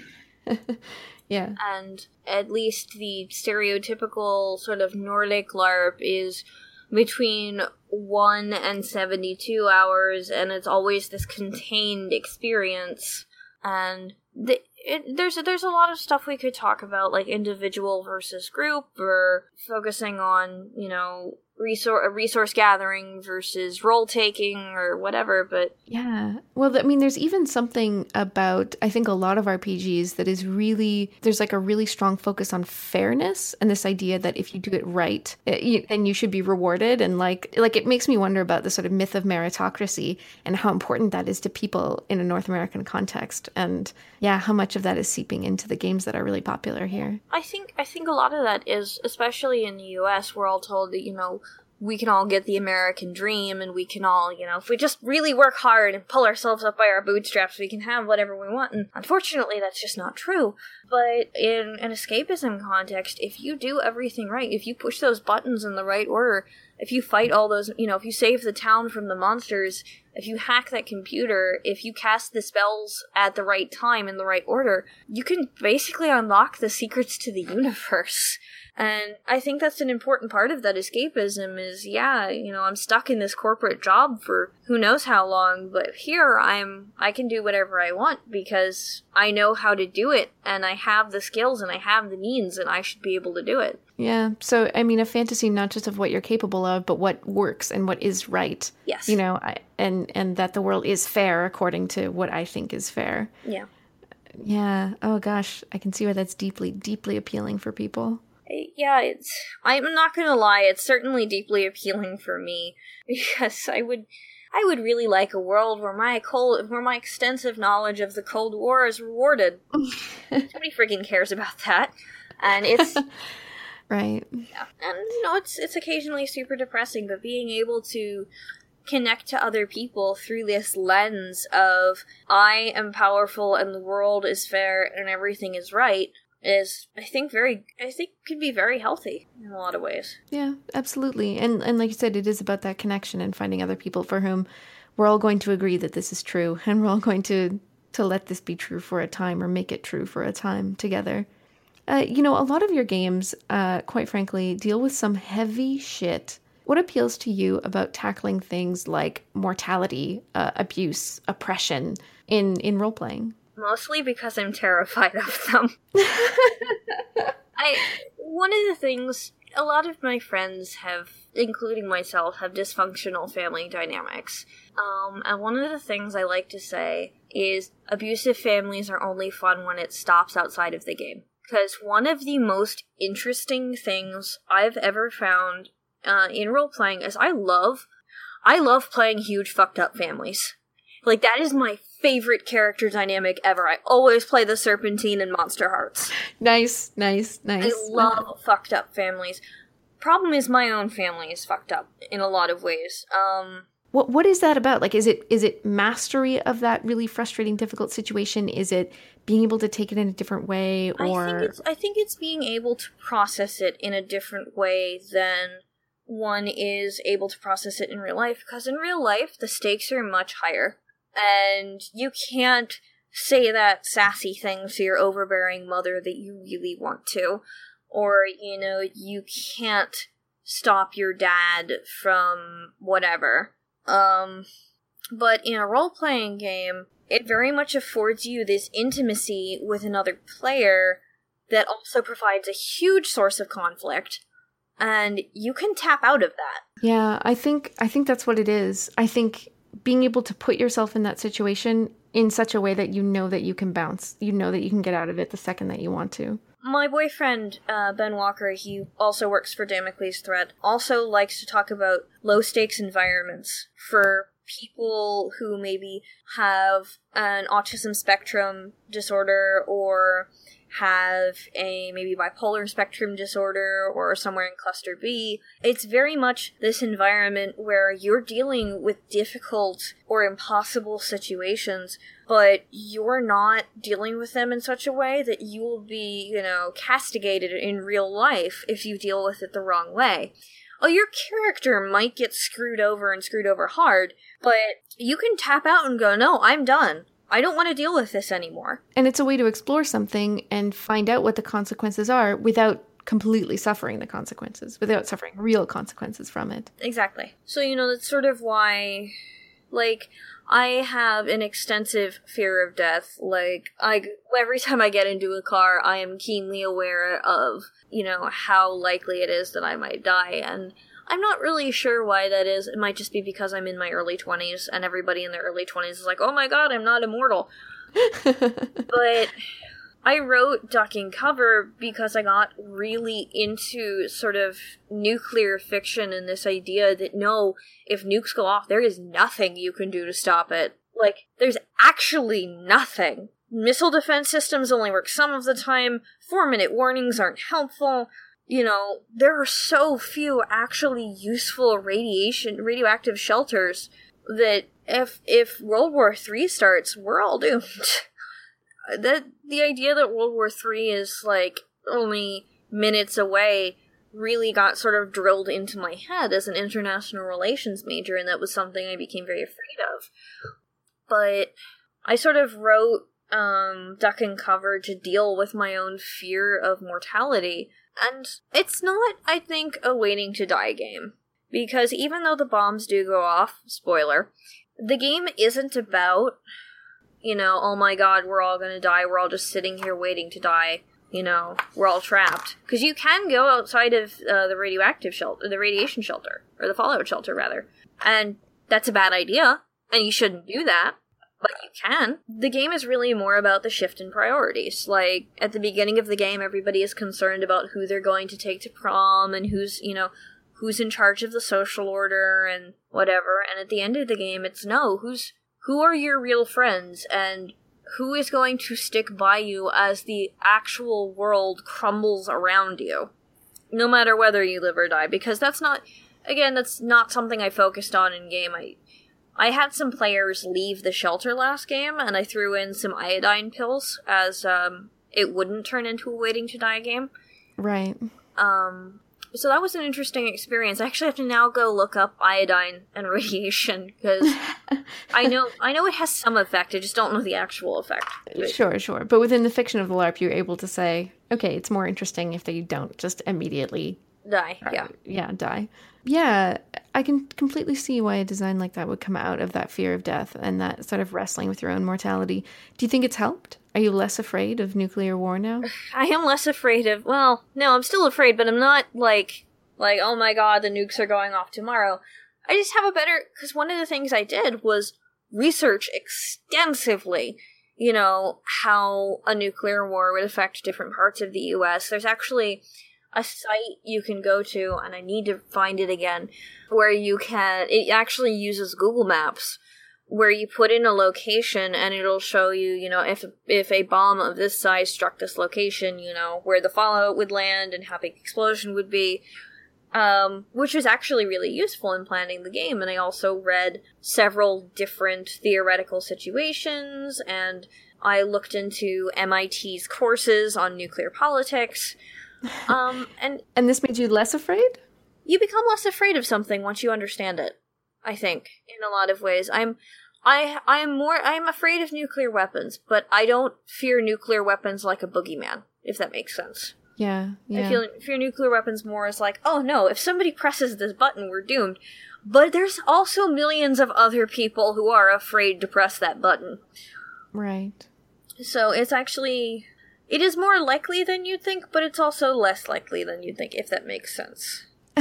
Yeah. And at least the stereotypical sort of Nordic LARP is between one and seventy-two hours, and it's always this contained experience. And the, it, there's there's a lot of stuff we could talk about, like individual versus group, or focusing on, you know, resource resource gathering versus role taking or whatever. But yeah, well, I mean, there's even something about, I think, a lot of R P Gs that is really, there's like a really strong focus on fairness and this idea that if you do it right, it, you, then you should be rewarded. And like like it makes me wonder about the sort of myth of meritocracy and how important that is to people in a North American context, and yeah, how much of that is seeping into the games that are really popular here. I think I think a lot of that is, especially in the U S, we're all told that, you know, we can all get the American dream, and we can all, you know, if we just really work hard and pull ourselves up by our bootstraps, we can have whatever we want. And unfortunately, that's just not true. But in an escapism context, if you do everything right, if you push those buttons in the right order, if you fight all those, you know, if you save the town from the monsters, if you hack that computer, if you cast the spells at the right time in the right order, you can basically unlock the secrets to the universe. And I think that's an important part of that escapism is, yeah, you know, I'm stuck in this corporate job for who knows how long, but here I'm, I can do whatever I want because I know how to do it, and I have the skills, and I have the means, and I should be able to do it. Yeah, so, I mean, a fantasy not just of what you're capable of, but what works and what is right. Yes. You know, I, and, and that the world is fair according to what I think is fair. Yeah. Yeah, oh gosh, I can see why that's deeply, deeply appealing for people. Yeah, it's, I'm not gonna lie, it's certainly deeply appealing for me, because I would, I would really like a world where my cold, where my extensive knowledge of the Cold War is rewarded. Nobody freaking cares about that, and it's, right. Yeah, and you know, it's it's occasionally super depressing, but being able to connect to other people through this lens of I am powerful and the world is fair and everything is right is, I think, very, I think can be very healthy in a lot of ways. Yeah, absolutely. And and like you said, it is about that connection and finding other people for whom we're all going to agree that this is true, and we're all going to, to let this be true for a time, or make it true for a time together. Uh, you know, a lot of your games, uh, quite frankly, deal with some heavy shit. What appeals to you about tackling things like mortality, uh, abuse, oppression in, in role-playing? Mostly because I'm terrified of them. I one of the things, a lot of my friends have, including myself, have dysfunctional family dynamics. Um, and one of the things I like to say is abusive families are only fun when it stops outside of the game. Because one of the most interesting things I've ever found uh, in role-playing is I love, I love playing huge fucked up families. Like, that is my favorite character dynamic ever. I always play the Serpentine in Monster Hearts. Nice, nice, nice. I love fucked up families. Problem is, my own family is fucked up in a lot of ways. Um, what what is that about? Like, is it is it mastery of that really frustrating, difficult situation? Is it being able to take it in a different way, or I think it's, I think it's being able to process it in a different way than one is able to process it in real life. Because in real life, the stakes are much higher. And you can't say that sassy thing to your overbearing mother that you really want to. Or, you know, you can't stop your dad from whatever. Um, but in a role-playing game, it very much affords you this intimacy with another player that also provides a huge source of conflict. And you can tap out of that. Yeah, I think I think that's what it is. I think being able to put yourself in that situation in such a way that you know that you can bounce, you know that you can get out of it the second that you want to. My boyfriend, uh, Ben Walker, he also works for Damocles Threat, also likes to talk about low-stakes environments for people who maybe have an autism spectrum disorder or have a maybe bipolar spectrum disorder or somewhere in cluster B. It's very much this environment where you're dealing with difficult or impossible situations, but you're not dealing with them in such a way that you will be, you know, castigated in real life if you deal with it the wrong way. Oh, your character might get screwed over and screwed over hard, but you can tap out and go, no, I'm done. I don't want to deal with this anymore. And it's a way to explore something and find out what the consequences are without completely suffering the consequences, without suffering real consequences from it. Exactly. So, you know, that's sort of why, like, I have an extensive fear of death. Like, I, every time I get into a car, I am keenly aware of, you know, how likely it is that I might die, and I'm not really sure why that is. It might just be because I'm in my early twenties, and everybody in their early twenties is like, oh my god, I'm not immortal. But I wrote Ducking Cover because I got really into sort of nuclear fiction and this idea that, no, if nukes go off, there is nothing you can do to stop it. Like, there's actually nothing. Missile defense systems only work some of the time, four-minute warnings aren't helpful. You know, there are so few actually useful radiation, radioactive shelters that if if World War Three starts, we're all doomed. That the idea that World War Three is, like, only minutes away really got sort of drilled into my head as an international relations major, and that was something I became very afraid of. But I sort of wrote um, Ducking Cover to deal with my own fear of mortality. And it's not, I think, a waiting to die game. Because even though the bombs do go off, spoiler, the game isn't about, you know, oh my god, we're all gonna die, we're all just sitting here waiting to die, you know, we're all trapped. Because you can go outside of uh, the radioactive shelter, the radiation shelter, or the fallout shelter, rather. And that's a bad idea, and you shouldn't do that. But you can. The game is really more about the shift in priorities. Like, at the beginning of the game, everybody is concerned about who they're going to take to prom, and who's, you know, who's in charge of the social order, and whatever. And at the end of the game, it's no, who's, who are your real friends, and who is going to stick by you as the actual world crumbles around you. No matter whether you live or die, because that's not, again, that's not something I focused on in game. I... I had some players leave the shelter last game, and I threw in some iodine pills as um, it wouldn't turn into a waiting to die game. Right. Um, so that was an interesting experience. I actually have to now go look up iodine and radiation, because I know I know it has some effect, I just don't know the actual effect. But sure, sure. But within the fiction of the LARP, you're able to say, okay, it's more interesting if they don't just immediately... Die, uh, yeah. Yeah, die. Yeah, I can completely see why a design like that would come out of that fear of death and that sort of wrestling with your own mortality. Do you think it's helped? Are you less afraid of nuclear war now? I am less afraid of, well, no, I'm still afraid, but I'm not like, like, oh my god, the nukes are going off tomorrow. I just have a better, because one of the things I did was research extensively, you know, how a nuclear war would affect different parts of the U S. There's actually a site you can go to, and I need to find it again, where you can, it actually uses Google Maps, where you put in a location and it'll show you, you know, if if a bomb of this size struck this location, you know, where the fallout would land and how big the explosion would be, um, which was actually really useful in planning the game. And I also read several different theoretical situations, and I looked into M I T's courses on nuclear politics. Um, and and this made you less afraid? You become less afraid of something once you understand it, I think, in a lot of ways. I'm, I, I am more, I'm afraid of nuclear weapons, but I don't fear nuclear weapons like a boogeyman, if that makes sense. Yeah, yeah. I feel, fear nuclear weapons more as like, oh no, if somebody presses this button, we're doomed. But there's also millions of other people who are afraid to press that button. Right. So it's actually... It is more likely than you'd think, but it's also less likely than you'd think, if that makes sense.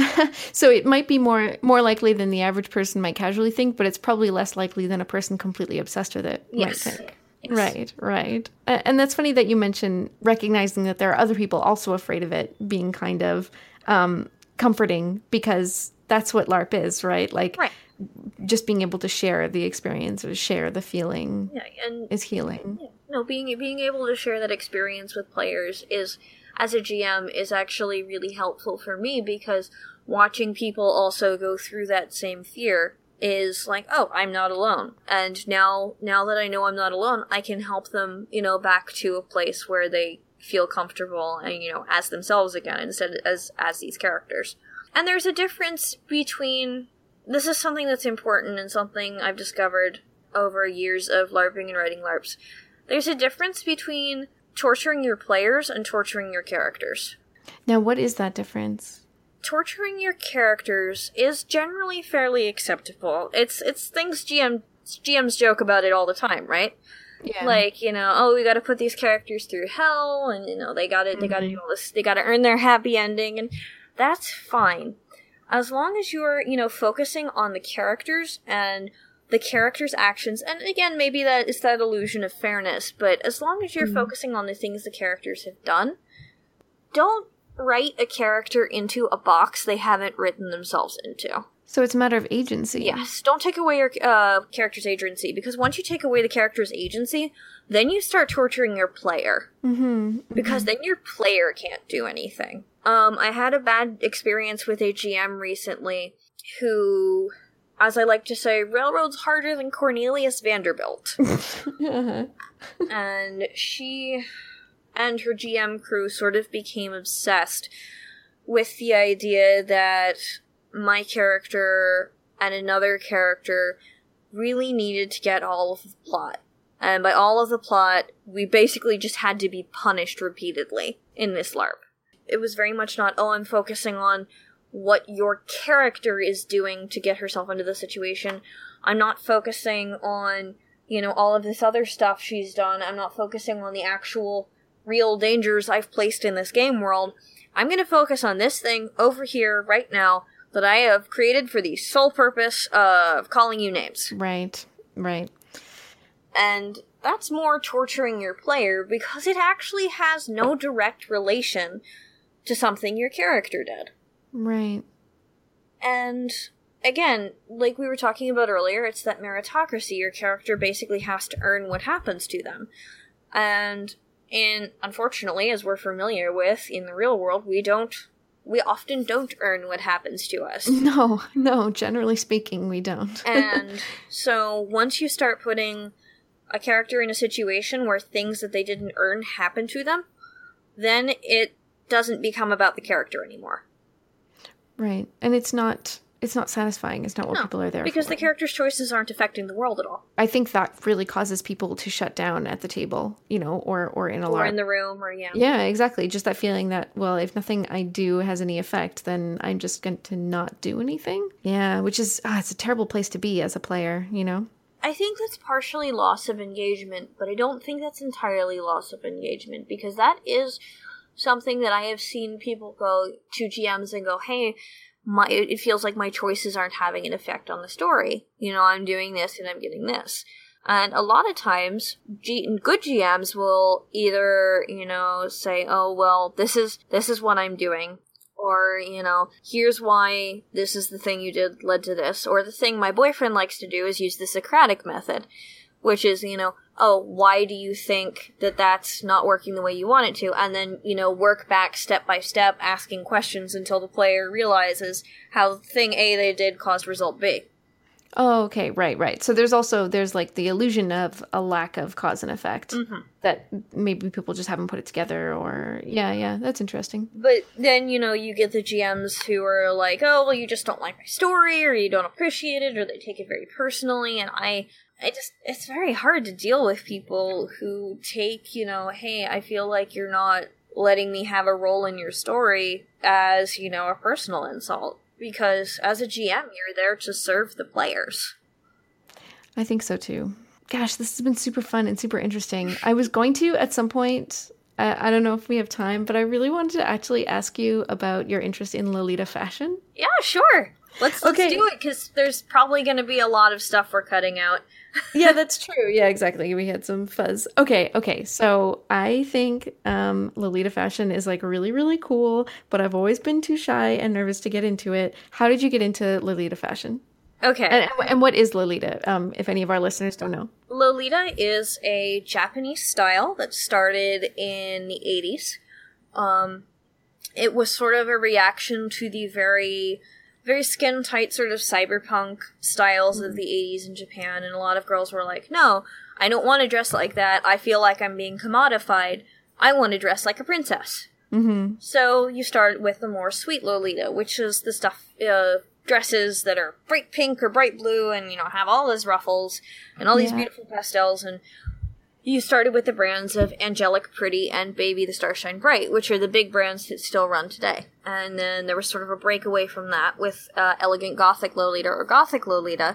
So it might be more more likely than the average person might casually think, but it's probably less likely than a person completely obsessed with it yes. might think. Yes. Right, right. Uh, and that's funny that you mention recognizing that there are other people also afraid of it being kind of um, comforting, because that's what LARP is, right? Like, right. just being able to share the experience or share the feeling yeah, and, is healing. Yeah. No, being being able to share that experience with players is, as a G M, is actually really helpful for me, because watching people also go through that same fear is like, oh, I'm not alone. And now now that I know I'm not alone, I can help them, you know, back to a place where they feel comfortable and, you know, as themselves again, instead of as as these characters. And there's a difference between, this is something that's important and something I've discovered over years of LARPing and writing LARPs. There's a difference between torturing your players and torturing your characters. Now, what is that difference? Torturing your characters is generally fairly acceptable. It's it's things G M G Ms joke about it all the time, right? Yeah. Like, you know, oh, we gotta put these characters through hell, and, you know, they gotta, mm-hmm. they gotta do all this, they gotta earn their happy ending, and that's fine. As long as you're, you know, focusing on the characters and the characters' actions, and again, maybe that is that illusion of fairness, but as long as you're mm-hmm. focusing on the things the characters have done, don't write a character into a box they haven't written themselves into. So it's a matter of agency. Yes, don't take away your uh, character's agency, because once you take away the character's agency, then you start torturing your player. Mm-hmm. Because mm-hmm. then your player can't do anything. Um, I had a bad experience with a G M recently who, as I like to say, railroads harder than Cornelius Vanderbilt. uh-huh. And she and her G M crew sort of became obsessed with the idea that my character and another character really needed to get all of the plot. And by all of the plot, we basically just had to be punished repeatedly in this LARP. It was very much not, oh, I'm focusing on what your character is doing to get herself into the situation. I'm not focusing on, you know, all of this other stuff she's done. I'm not focusing on the actual real dangers I've placed in this game world. I'm going to focus on this thing over here right now that I have created for the sole purpose of calling you names. Right, right. And that's more torturing your player because it actually has no direct relation to something your character did. Right. And again, like we were talking about earlier, it's that meritocracy. Your character basically has to earn what happens to them. And in, unfortunately, as we're familiar with in the real world, we don't We often don't earn what happens to us. No, no, generally speaking, we don't. And so once you start putting a character in a situation where things that they didn't earn happen to them, then it doesn't become about the character anymore. Right. And it's not it's not satisfying. It's not what no, people are there because for. the character's choices aren't affecting the world at all. I think that really causes people to shut down at the table, you know, or, or in a Or LARP. in the room, or yeah. Yeah, exactly. Just that feeling that, well, if nothing I do has any effect, then I'm just going to not do anything. Yeah, which is, ah, it's a terrible place to be as a player, you know? I think that's partially loss of engagement, but I don't think that's entirely loss of engagement, because that is something that I have seen people go to G Ms and go, hey, my it feels like my choices aren't having an effect on the story. You know, I'm doing this and I'm getting this. And a lot of times, G- good G Ms will either, you know, say, oh, well, this is this is what I'm doing. Or, you know, here's why this is the thing you did led to this. Or the thing my boyfriend likes to do is use the Socratic method, which is, you know, oh, why do you think that that's not working the way you want it to? And then, you know, work back step by step, asking questions until the player realizes how thing A they did caused result B. Oh, okay, right, right. So there's also, there's like the illusion of a lack of cause and effect mm-hmm. that maybe people just haven't put it together or, yeah, yeah, that's interesting. But then, you know, you get the G Ms who are like, oh, well, you just don't like my story, or you don't appreciate it, or they take it very personally, and I... I just, it's very hard to deal with people who take, you know, hey, I feel like you're not letting me have a role in your story as, you know, a personal insult. Because as a G M, you're there to serve the players. I think so too. Gosh, this has been super fun and super interesting. I was going to, at some point, I, I don't know if we have time, but I really wanted to actually ask you about your interest in Lolita fashion. Yeah, sure. Let's, let's okay. do it, because there's probably going to be a lot of stuff we're cutting out. Yeah, that's true. Yeah, exactly. We had some fuzz. Okay, okay. So I think um, Lolita fashion is like really, really cool, but I've always been too shy and nervous to get into it. How did you get into Lolita fashion? Okay. And, and what is Lolita, um, if any of our listeners don't know? Lolita is a Japanese style that started in the eighties. Um, it was sort of a reaction to the very... very skin-tight sort of cyberpunk styles of the eighties in Japan, and a lot of girls were like, no, I don't want to dress like that. I feel like I'm being commodified. I want to dress like a princess. Mm-hmm. So you start with the more sweet Lolita, which is the stuff, uh, dresses that are bright pink or bright blue and, you know, have all those ruffles and all these yeah. beautiful pastels, and you started with the brands of Angelic Pretty and Baby the Starshine Bright, which are the big brands that still run today. And then there was sort of a breakaway from that with uh, Elegant Gothic Lolita or Gothic Lolita,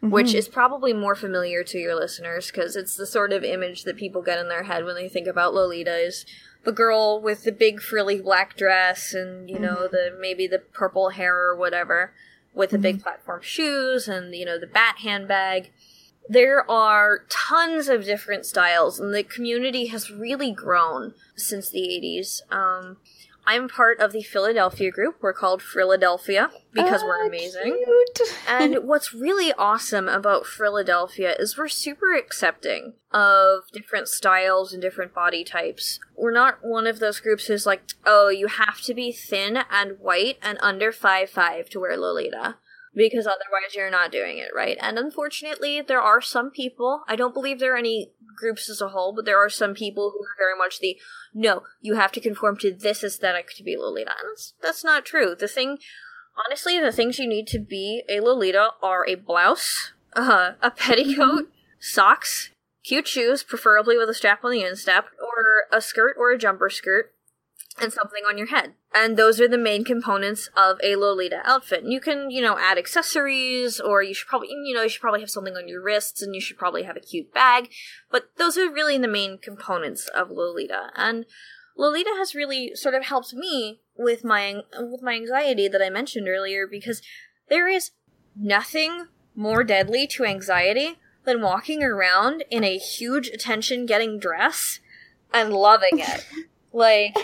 mm-hmm. which is probably more familiar to your listeners because it's the sort of image that people get in their head when they think about Lolita is the girl with the big frilly black dress and, you know, mm-hmm. the maybe the purple hair or whatever with the mm-hmm. big platform shoes and, you know, the bat handbag. There are tons of different styles, and the community has really grown since the eighties. Um, I'm part of the Philadelphia group. We're called Philadelphia because oh, we're amazing. Cute. And what's really awesome about Philadelphia is we're super accepting of different styles and different body types. We're not one of those groups who's like, oh, you have to be thin and white and under five five to wear Lolita. Because otherwise you're not doing it right. And unfortunately, there are some people, I don't believe there are any groups as a whole, but there are some people who are very much the, no, you have to conform to this aesthetic to be Lolita. And that's, that's not true. The thing, honestly, the things you need to be a Lolita are a blouse, uh, a petticoat, socks, cute shoes, preferably with a strap on the instep, or a skirt or a jumper skirt, and something on your head. And those are the main components of a Lolita outfit. And you can, you know, add accessories, or you should probably, you know, you should probably have something on your wrists, and you should probably have a cute bag. But those are really the main components of Lolita. And Lolita has really sort of helped me with my, with my anxiety that I mentioned earlier, because there is nothing more deadly to anxiety than walking around in a huge attention-getting dress and loving it. Like,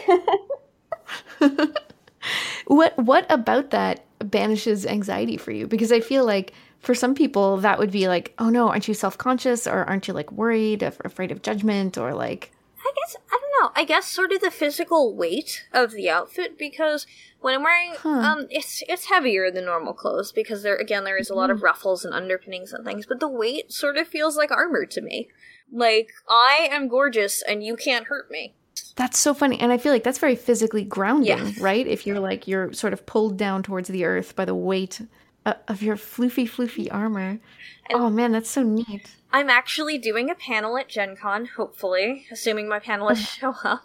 what what about that banishes anxiety for you? Because I feel like for some people that would be like, oh no, aren't you self-conscious, or aren't you like worried, or afraid of judgment, or like... I guess, I don't know, I guess sort of the physical weight of the outfit, because when I'm wearing, huh. um, it's it's heavier than normal clothes, because there, again, there is a lot of ruffles and underpinnings and things, but the weight sort of feels like armor to me. Like, I am gorgeous and you can't hurt me. That's so funny. And I feel like that's very physically grounding, yeah. right? If you're like, you're sort of pulled down towards the earth by the weight uh, of your floofy, floofy armor. And oh man, that's so neat. I'm actually doing a panel at Gen Con, hopefully, assuming my panelists show up,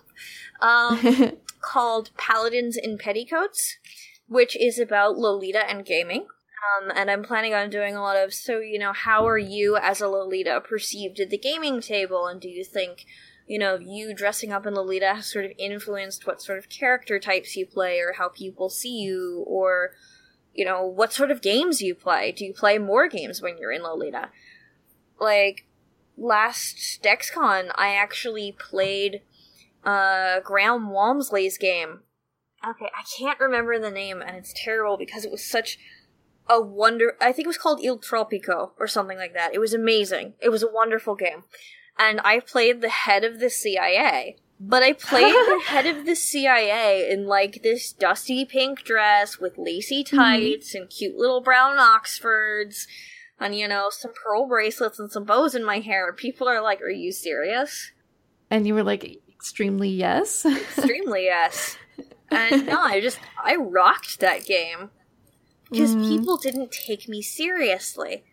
um, called Paladins in Petticoats, which is about Lolita and gaming. Um, and I'm planning on doing a lot of, so, you know, how are you as a Lolita perceived at the gaming table? And do you think, you know, you dressing up in Lolita has sort of influenced what sort of character types you play, or how people see you, or, you know, what sort of games you play? Do you play more games when you're in Lolita? Like, last DexCon, I actually played uh, Graham Walmsley's game. Okay, I can't remember the name, and it's terrible because it was such a wonder... I think it was called Il Tropico, or something like that. It was amazing. It was a wonderful game. And I played the head of the C I A. But I played the head of the C I A in, like, this dusty pink dress with lacy tights mm-hmm. and cute little brown Oxfords and, you know, some pearl bracelets and some bows in my hair. People are like, are you serious? And you were like, extremely yes? Extremely yes. And no, I just, I rocked that game. Because mm-hmm. people didn't take me seriously.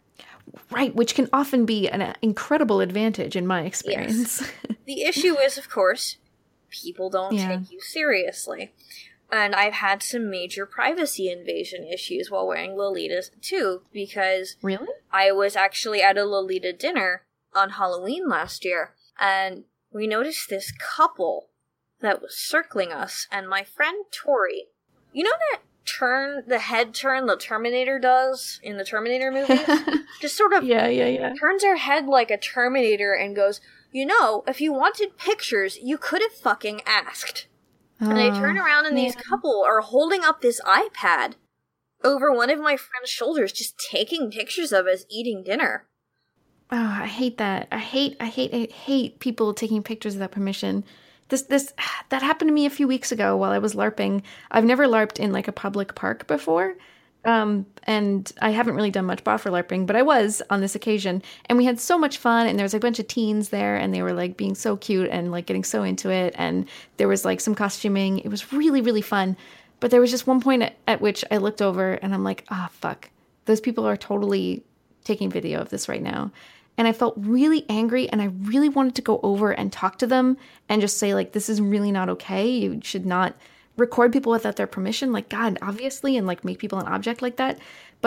Right, which can often be an incredible advantage in my experience. Yes. The issue is, of course, people don't yeah. take you seriously. And I've had some major privacy invasion issues while wearing Lolita, too, because really? I was actually at a Lolita dinner on Halloween last year, and we noticed this couple that was circling us, and my friend Tori, you know that turn, the head turn the Terminator does in the Terminator movies? Just sort of yeah, yeah, yeah. turns her head like a Terminator and goes, you know, if you wanted pictures, you could have fucking asked. Oh, and I turn around and man. These couple are holding up this iPad over one of my friend's shoulders, just taking pictures of us eating dinner. Oh, I hate that. I hate, I hate, I hate people taking pictures without permission. This, this, that happened to me a few weeks ago while I was LARPing. I've never LARPed in like a public park before. Um, and I haven't really done much boffer LARPing, but I was on this occasion, and we had so much fun, and there was a bunch of teens there, and they were like being so cute and like getting so into it, and there was like some costuming. It was really, really fun. But there was just one point at, at which I looked over and I'm like, ah, oh, fuck. Those people are totally taking video of this right now. And I felt really angry, and I really wanted to go over and talk to them and just say, like, this is really not okay. You should not record people without their permission. Like, God, obviously, and like make people an object like that. But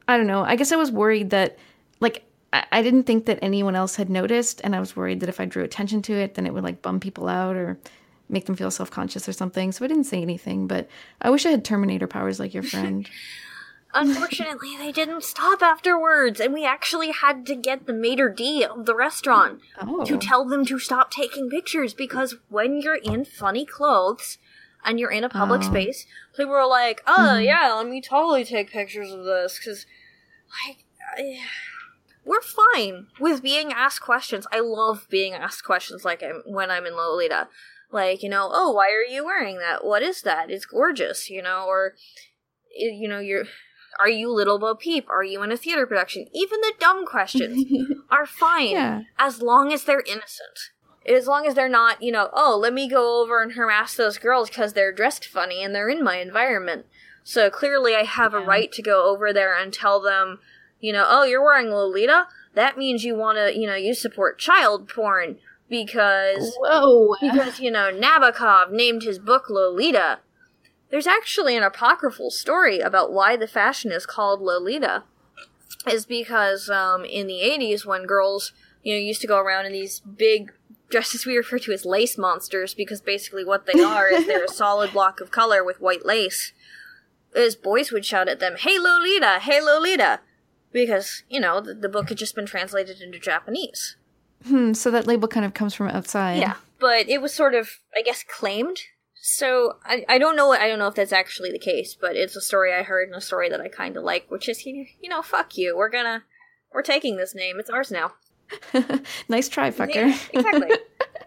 I don't know. I guess I was worried that, like, I, I didn't think that anyone else had noticed, and I was worried that if I drew attention to it, then it would, like, bum people out or make them feel self-conscious or something. So I didn't say anything, but I wish I had Terminator powers like your friend. Unfortunately, they didn't stop afterwards, and we actually had to get the maitre d' of the restaurant Oh. to tell them to stop taking pictures, because when you're in funny clothes and you're in a public Oh. space, people are like, oh, yeah, let me totally take pictures of this, because, like, I, we're fine with being asked questions. I love being asked questions, like, I'm, when I'm in Lolita. Like, you know, oh, why are you wearing that? What is that? It's gorgeous, you know, or, you know, you're... Are you Little Bo Peep? Are you in a theater production? Even the dumb questions are fine, Yeah. as long as they're innocent. As long as they're not, you know, oh, let me go over and harass those girls because they're dressed funny and they're in my environment. So clearly I have Yeah. a right to go over there and tell them, you know, oh, you're wearing Lolita? That means you want to, you know, you support child porn because, Whoa. because, you know, Nabokov named his book Lolita. There's actually an apocryphal story about why the fashion is called Lolita. Is because um, in the eighties, when girls, you know, used to go around in these big dresses we refer to as lace monsters, because basically what they are is they're a solid block of color with white lace, is boys would shout at them, "Hey Lolita! Hey Lolita!" Because, you know, the, the book had just been translated into Japanese. Hmm, so that label kind of comes from outside. Yeah, but it was sort of, I guess, claimed. So, I, I don't know I don't know if that's actually the case, but it's a story I heard and a story that I kind of like, which is, you know, fuck you. We're gonna, we're taking this name. It's ours now. Nice try, fucker. Yeah, exactly.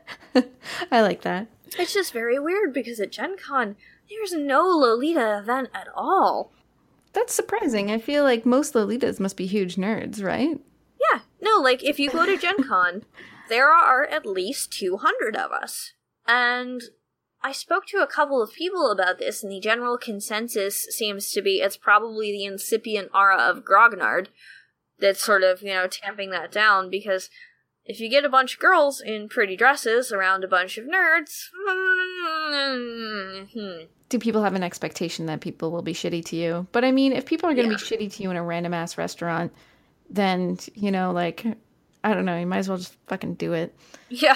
I like that. It's just very weird because at Gen Con, there's no Lolita event at all. That's surprising. I feel like most Lolitas must be huge nerds, right? Yeah, no, like, if you go to Gen Con, there are at least two hundred of us. And I spoke to a couple of people about this, and the general consensus seems to be it's probably the incipient aura of Grognard that's sort of, you know, tamping that down, because if you get a bunch of girls in pretty dresses around a bunch of nerds... Hmm. Do people have an expectation that people will be shitty to you? But I mean, if people are going to Yeah. be shitty to you in a random-ass restaurant, then, you know, like, I don't know, you might as well just fucking do it. Yeah.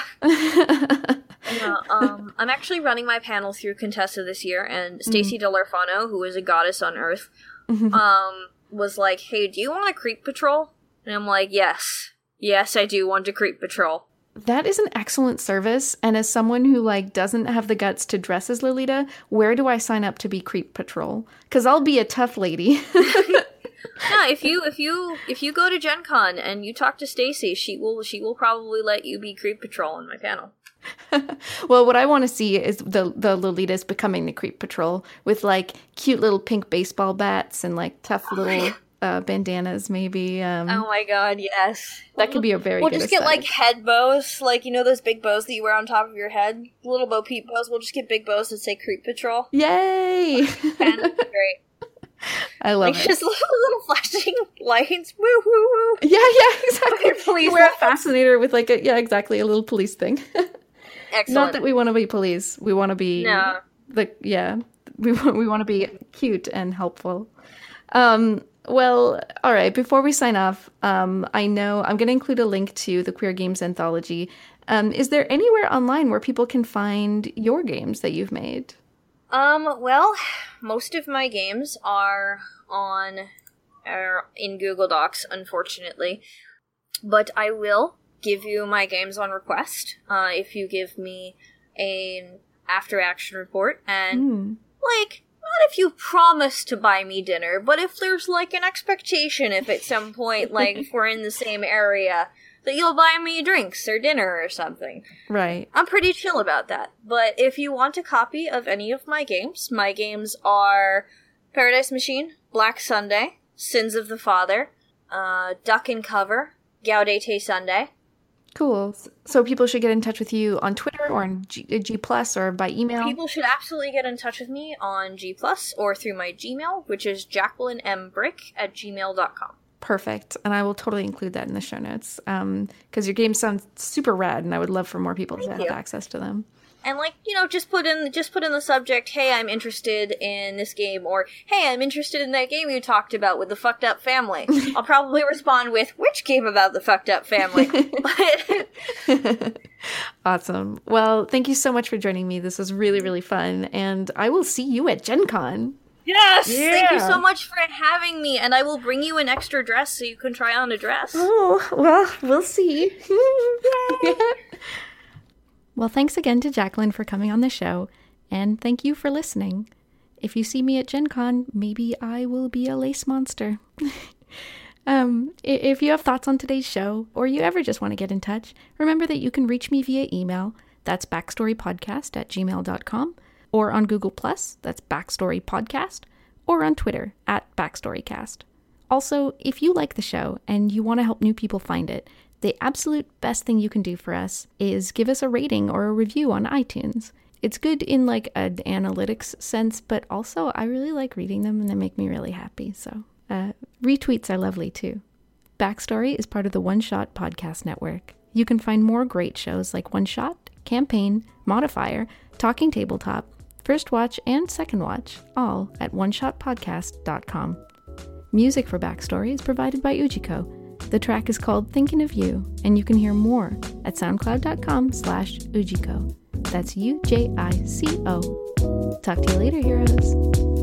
Yeah, um, I'm actually running my panel through Contessa this year, and Stacy DeLarfano, who is a goddess on Earth, um, was like, hey, do you want a creep patrol? And I'm like, yes. Yes, I do want a creep patrol. That is an excellent service, and as someone who, like, doesn't have the guts to dress as Lolita, where do I sign up to be Creep Patrol? Because I'll be a tough lady. Yeah, if you if you if you go to Gen Con and you talk to Stacy, she will she will probably let you be Creep Patrol on my panel. Well, what I want to see is the the Lolitas becoming the Creep Patrol with, like, cute little pink baseball bats and, like, tough little uh, bandanas, maybe. Um, Oh my god, yes. that could be a very We'll good just get, aesthetic. like, head bows, like, you know those big bows that you wear on top of your head? Little Bo Peep bows. We'll just get big bows that say Creep Patrol. Yay! And it'd be great. I love Like, it. just little, little flashing lights. Woo, woo, woo. Yeah, yeah, exactly. Okay, police. You wear a fascinator with, like, a, yeah, exactly, a little police thing. Excellent. Not that we want to be police. We want to be, No. the yeah, we want, we want to be cute and helpful. Um, well, all right, before we sign off, um, I know I'm going to include a link to the Queer Games Anthology. Um, is there anywhere online where people can find your games that you've made? Um, well, most of my games are on, are in Google Docs, unfortunately. But I will give you my games on request, uh, if you give me an after-action report, and, Hmm. like, not if you promise to buy me dinner, but if there's, like, an expectation if at some point, like, if we're in the same area, that you'll buy me drinks or dinner or something. Right. I'm pretty chill about that. But if you want a copy of any of my games, my games are Paradise Machine, Black Sunday, Sins of the Father, uh, Duck and Cover, Gaudete Sunday. Cool. So people should get in touch with you on Twitter or on G, G Plus or by email? People should absolutely get in touch with me on G Plus or through my Gmail, which is jacquelinembrick at gmail dot com. Perfect. And I will totally include that in the show notes. Um, because your games sound super rad, and I would love for more people Thank to have you. access to them. And, like, you know, just put in just put in the subject, hey, I'm interested in this game, or hey, I'm interested in that game you talked about with the fucked up family. I'll probably respond with, which game about the fucked up family? But awesome. Well, thank you so much for joining me. This was really, really fun, and I will see you at Gen Con. Yes! Yeah. Thank you so much for having me, and I will bring you an extra dress so you can try on a dress. Oh, well, we'll see. Well, thanks again to Jacqueline for coming on the show, and thank you for listening. If you see me at Gen Con, maybe I will be a lace monster. um, if you have thoughts on today's show, or you ever just want to get in touch, remember that you can reach me via email. That's backstorypodcast at gmail dot com, or on Google Plus, that's Backstory Podcast, or on Twitter, at BackstoryCast. Also, if you like the show and you want to help new people find it, the absolute best thing you can do for us is give us a rating or a review on iTunes. It's good in like an analytics sense, but also I really like reading them and they make me really happy. So uh, retweets are lovely too. Backstory is part of the One Shot Podcast Network. You can find more great shows like One Shot, Campaign, Modifier, Talking Tabletop, First Watch, and Second Watch, all at one shot podcast dot com. Music for Backstory is provided by Ujiko. The track is called Thinking of You, and you can hear more at soundcloud dot com slash Ujiko. That's U J I C O. Talk to you later, heroes.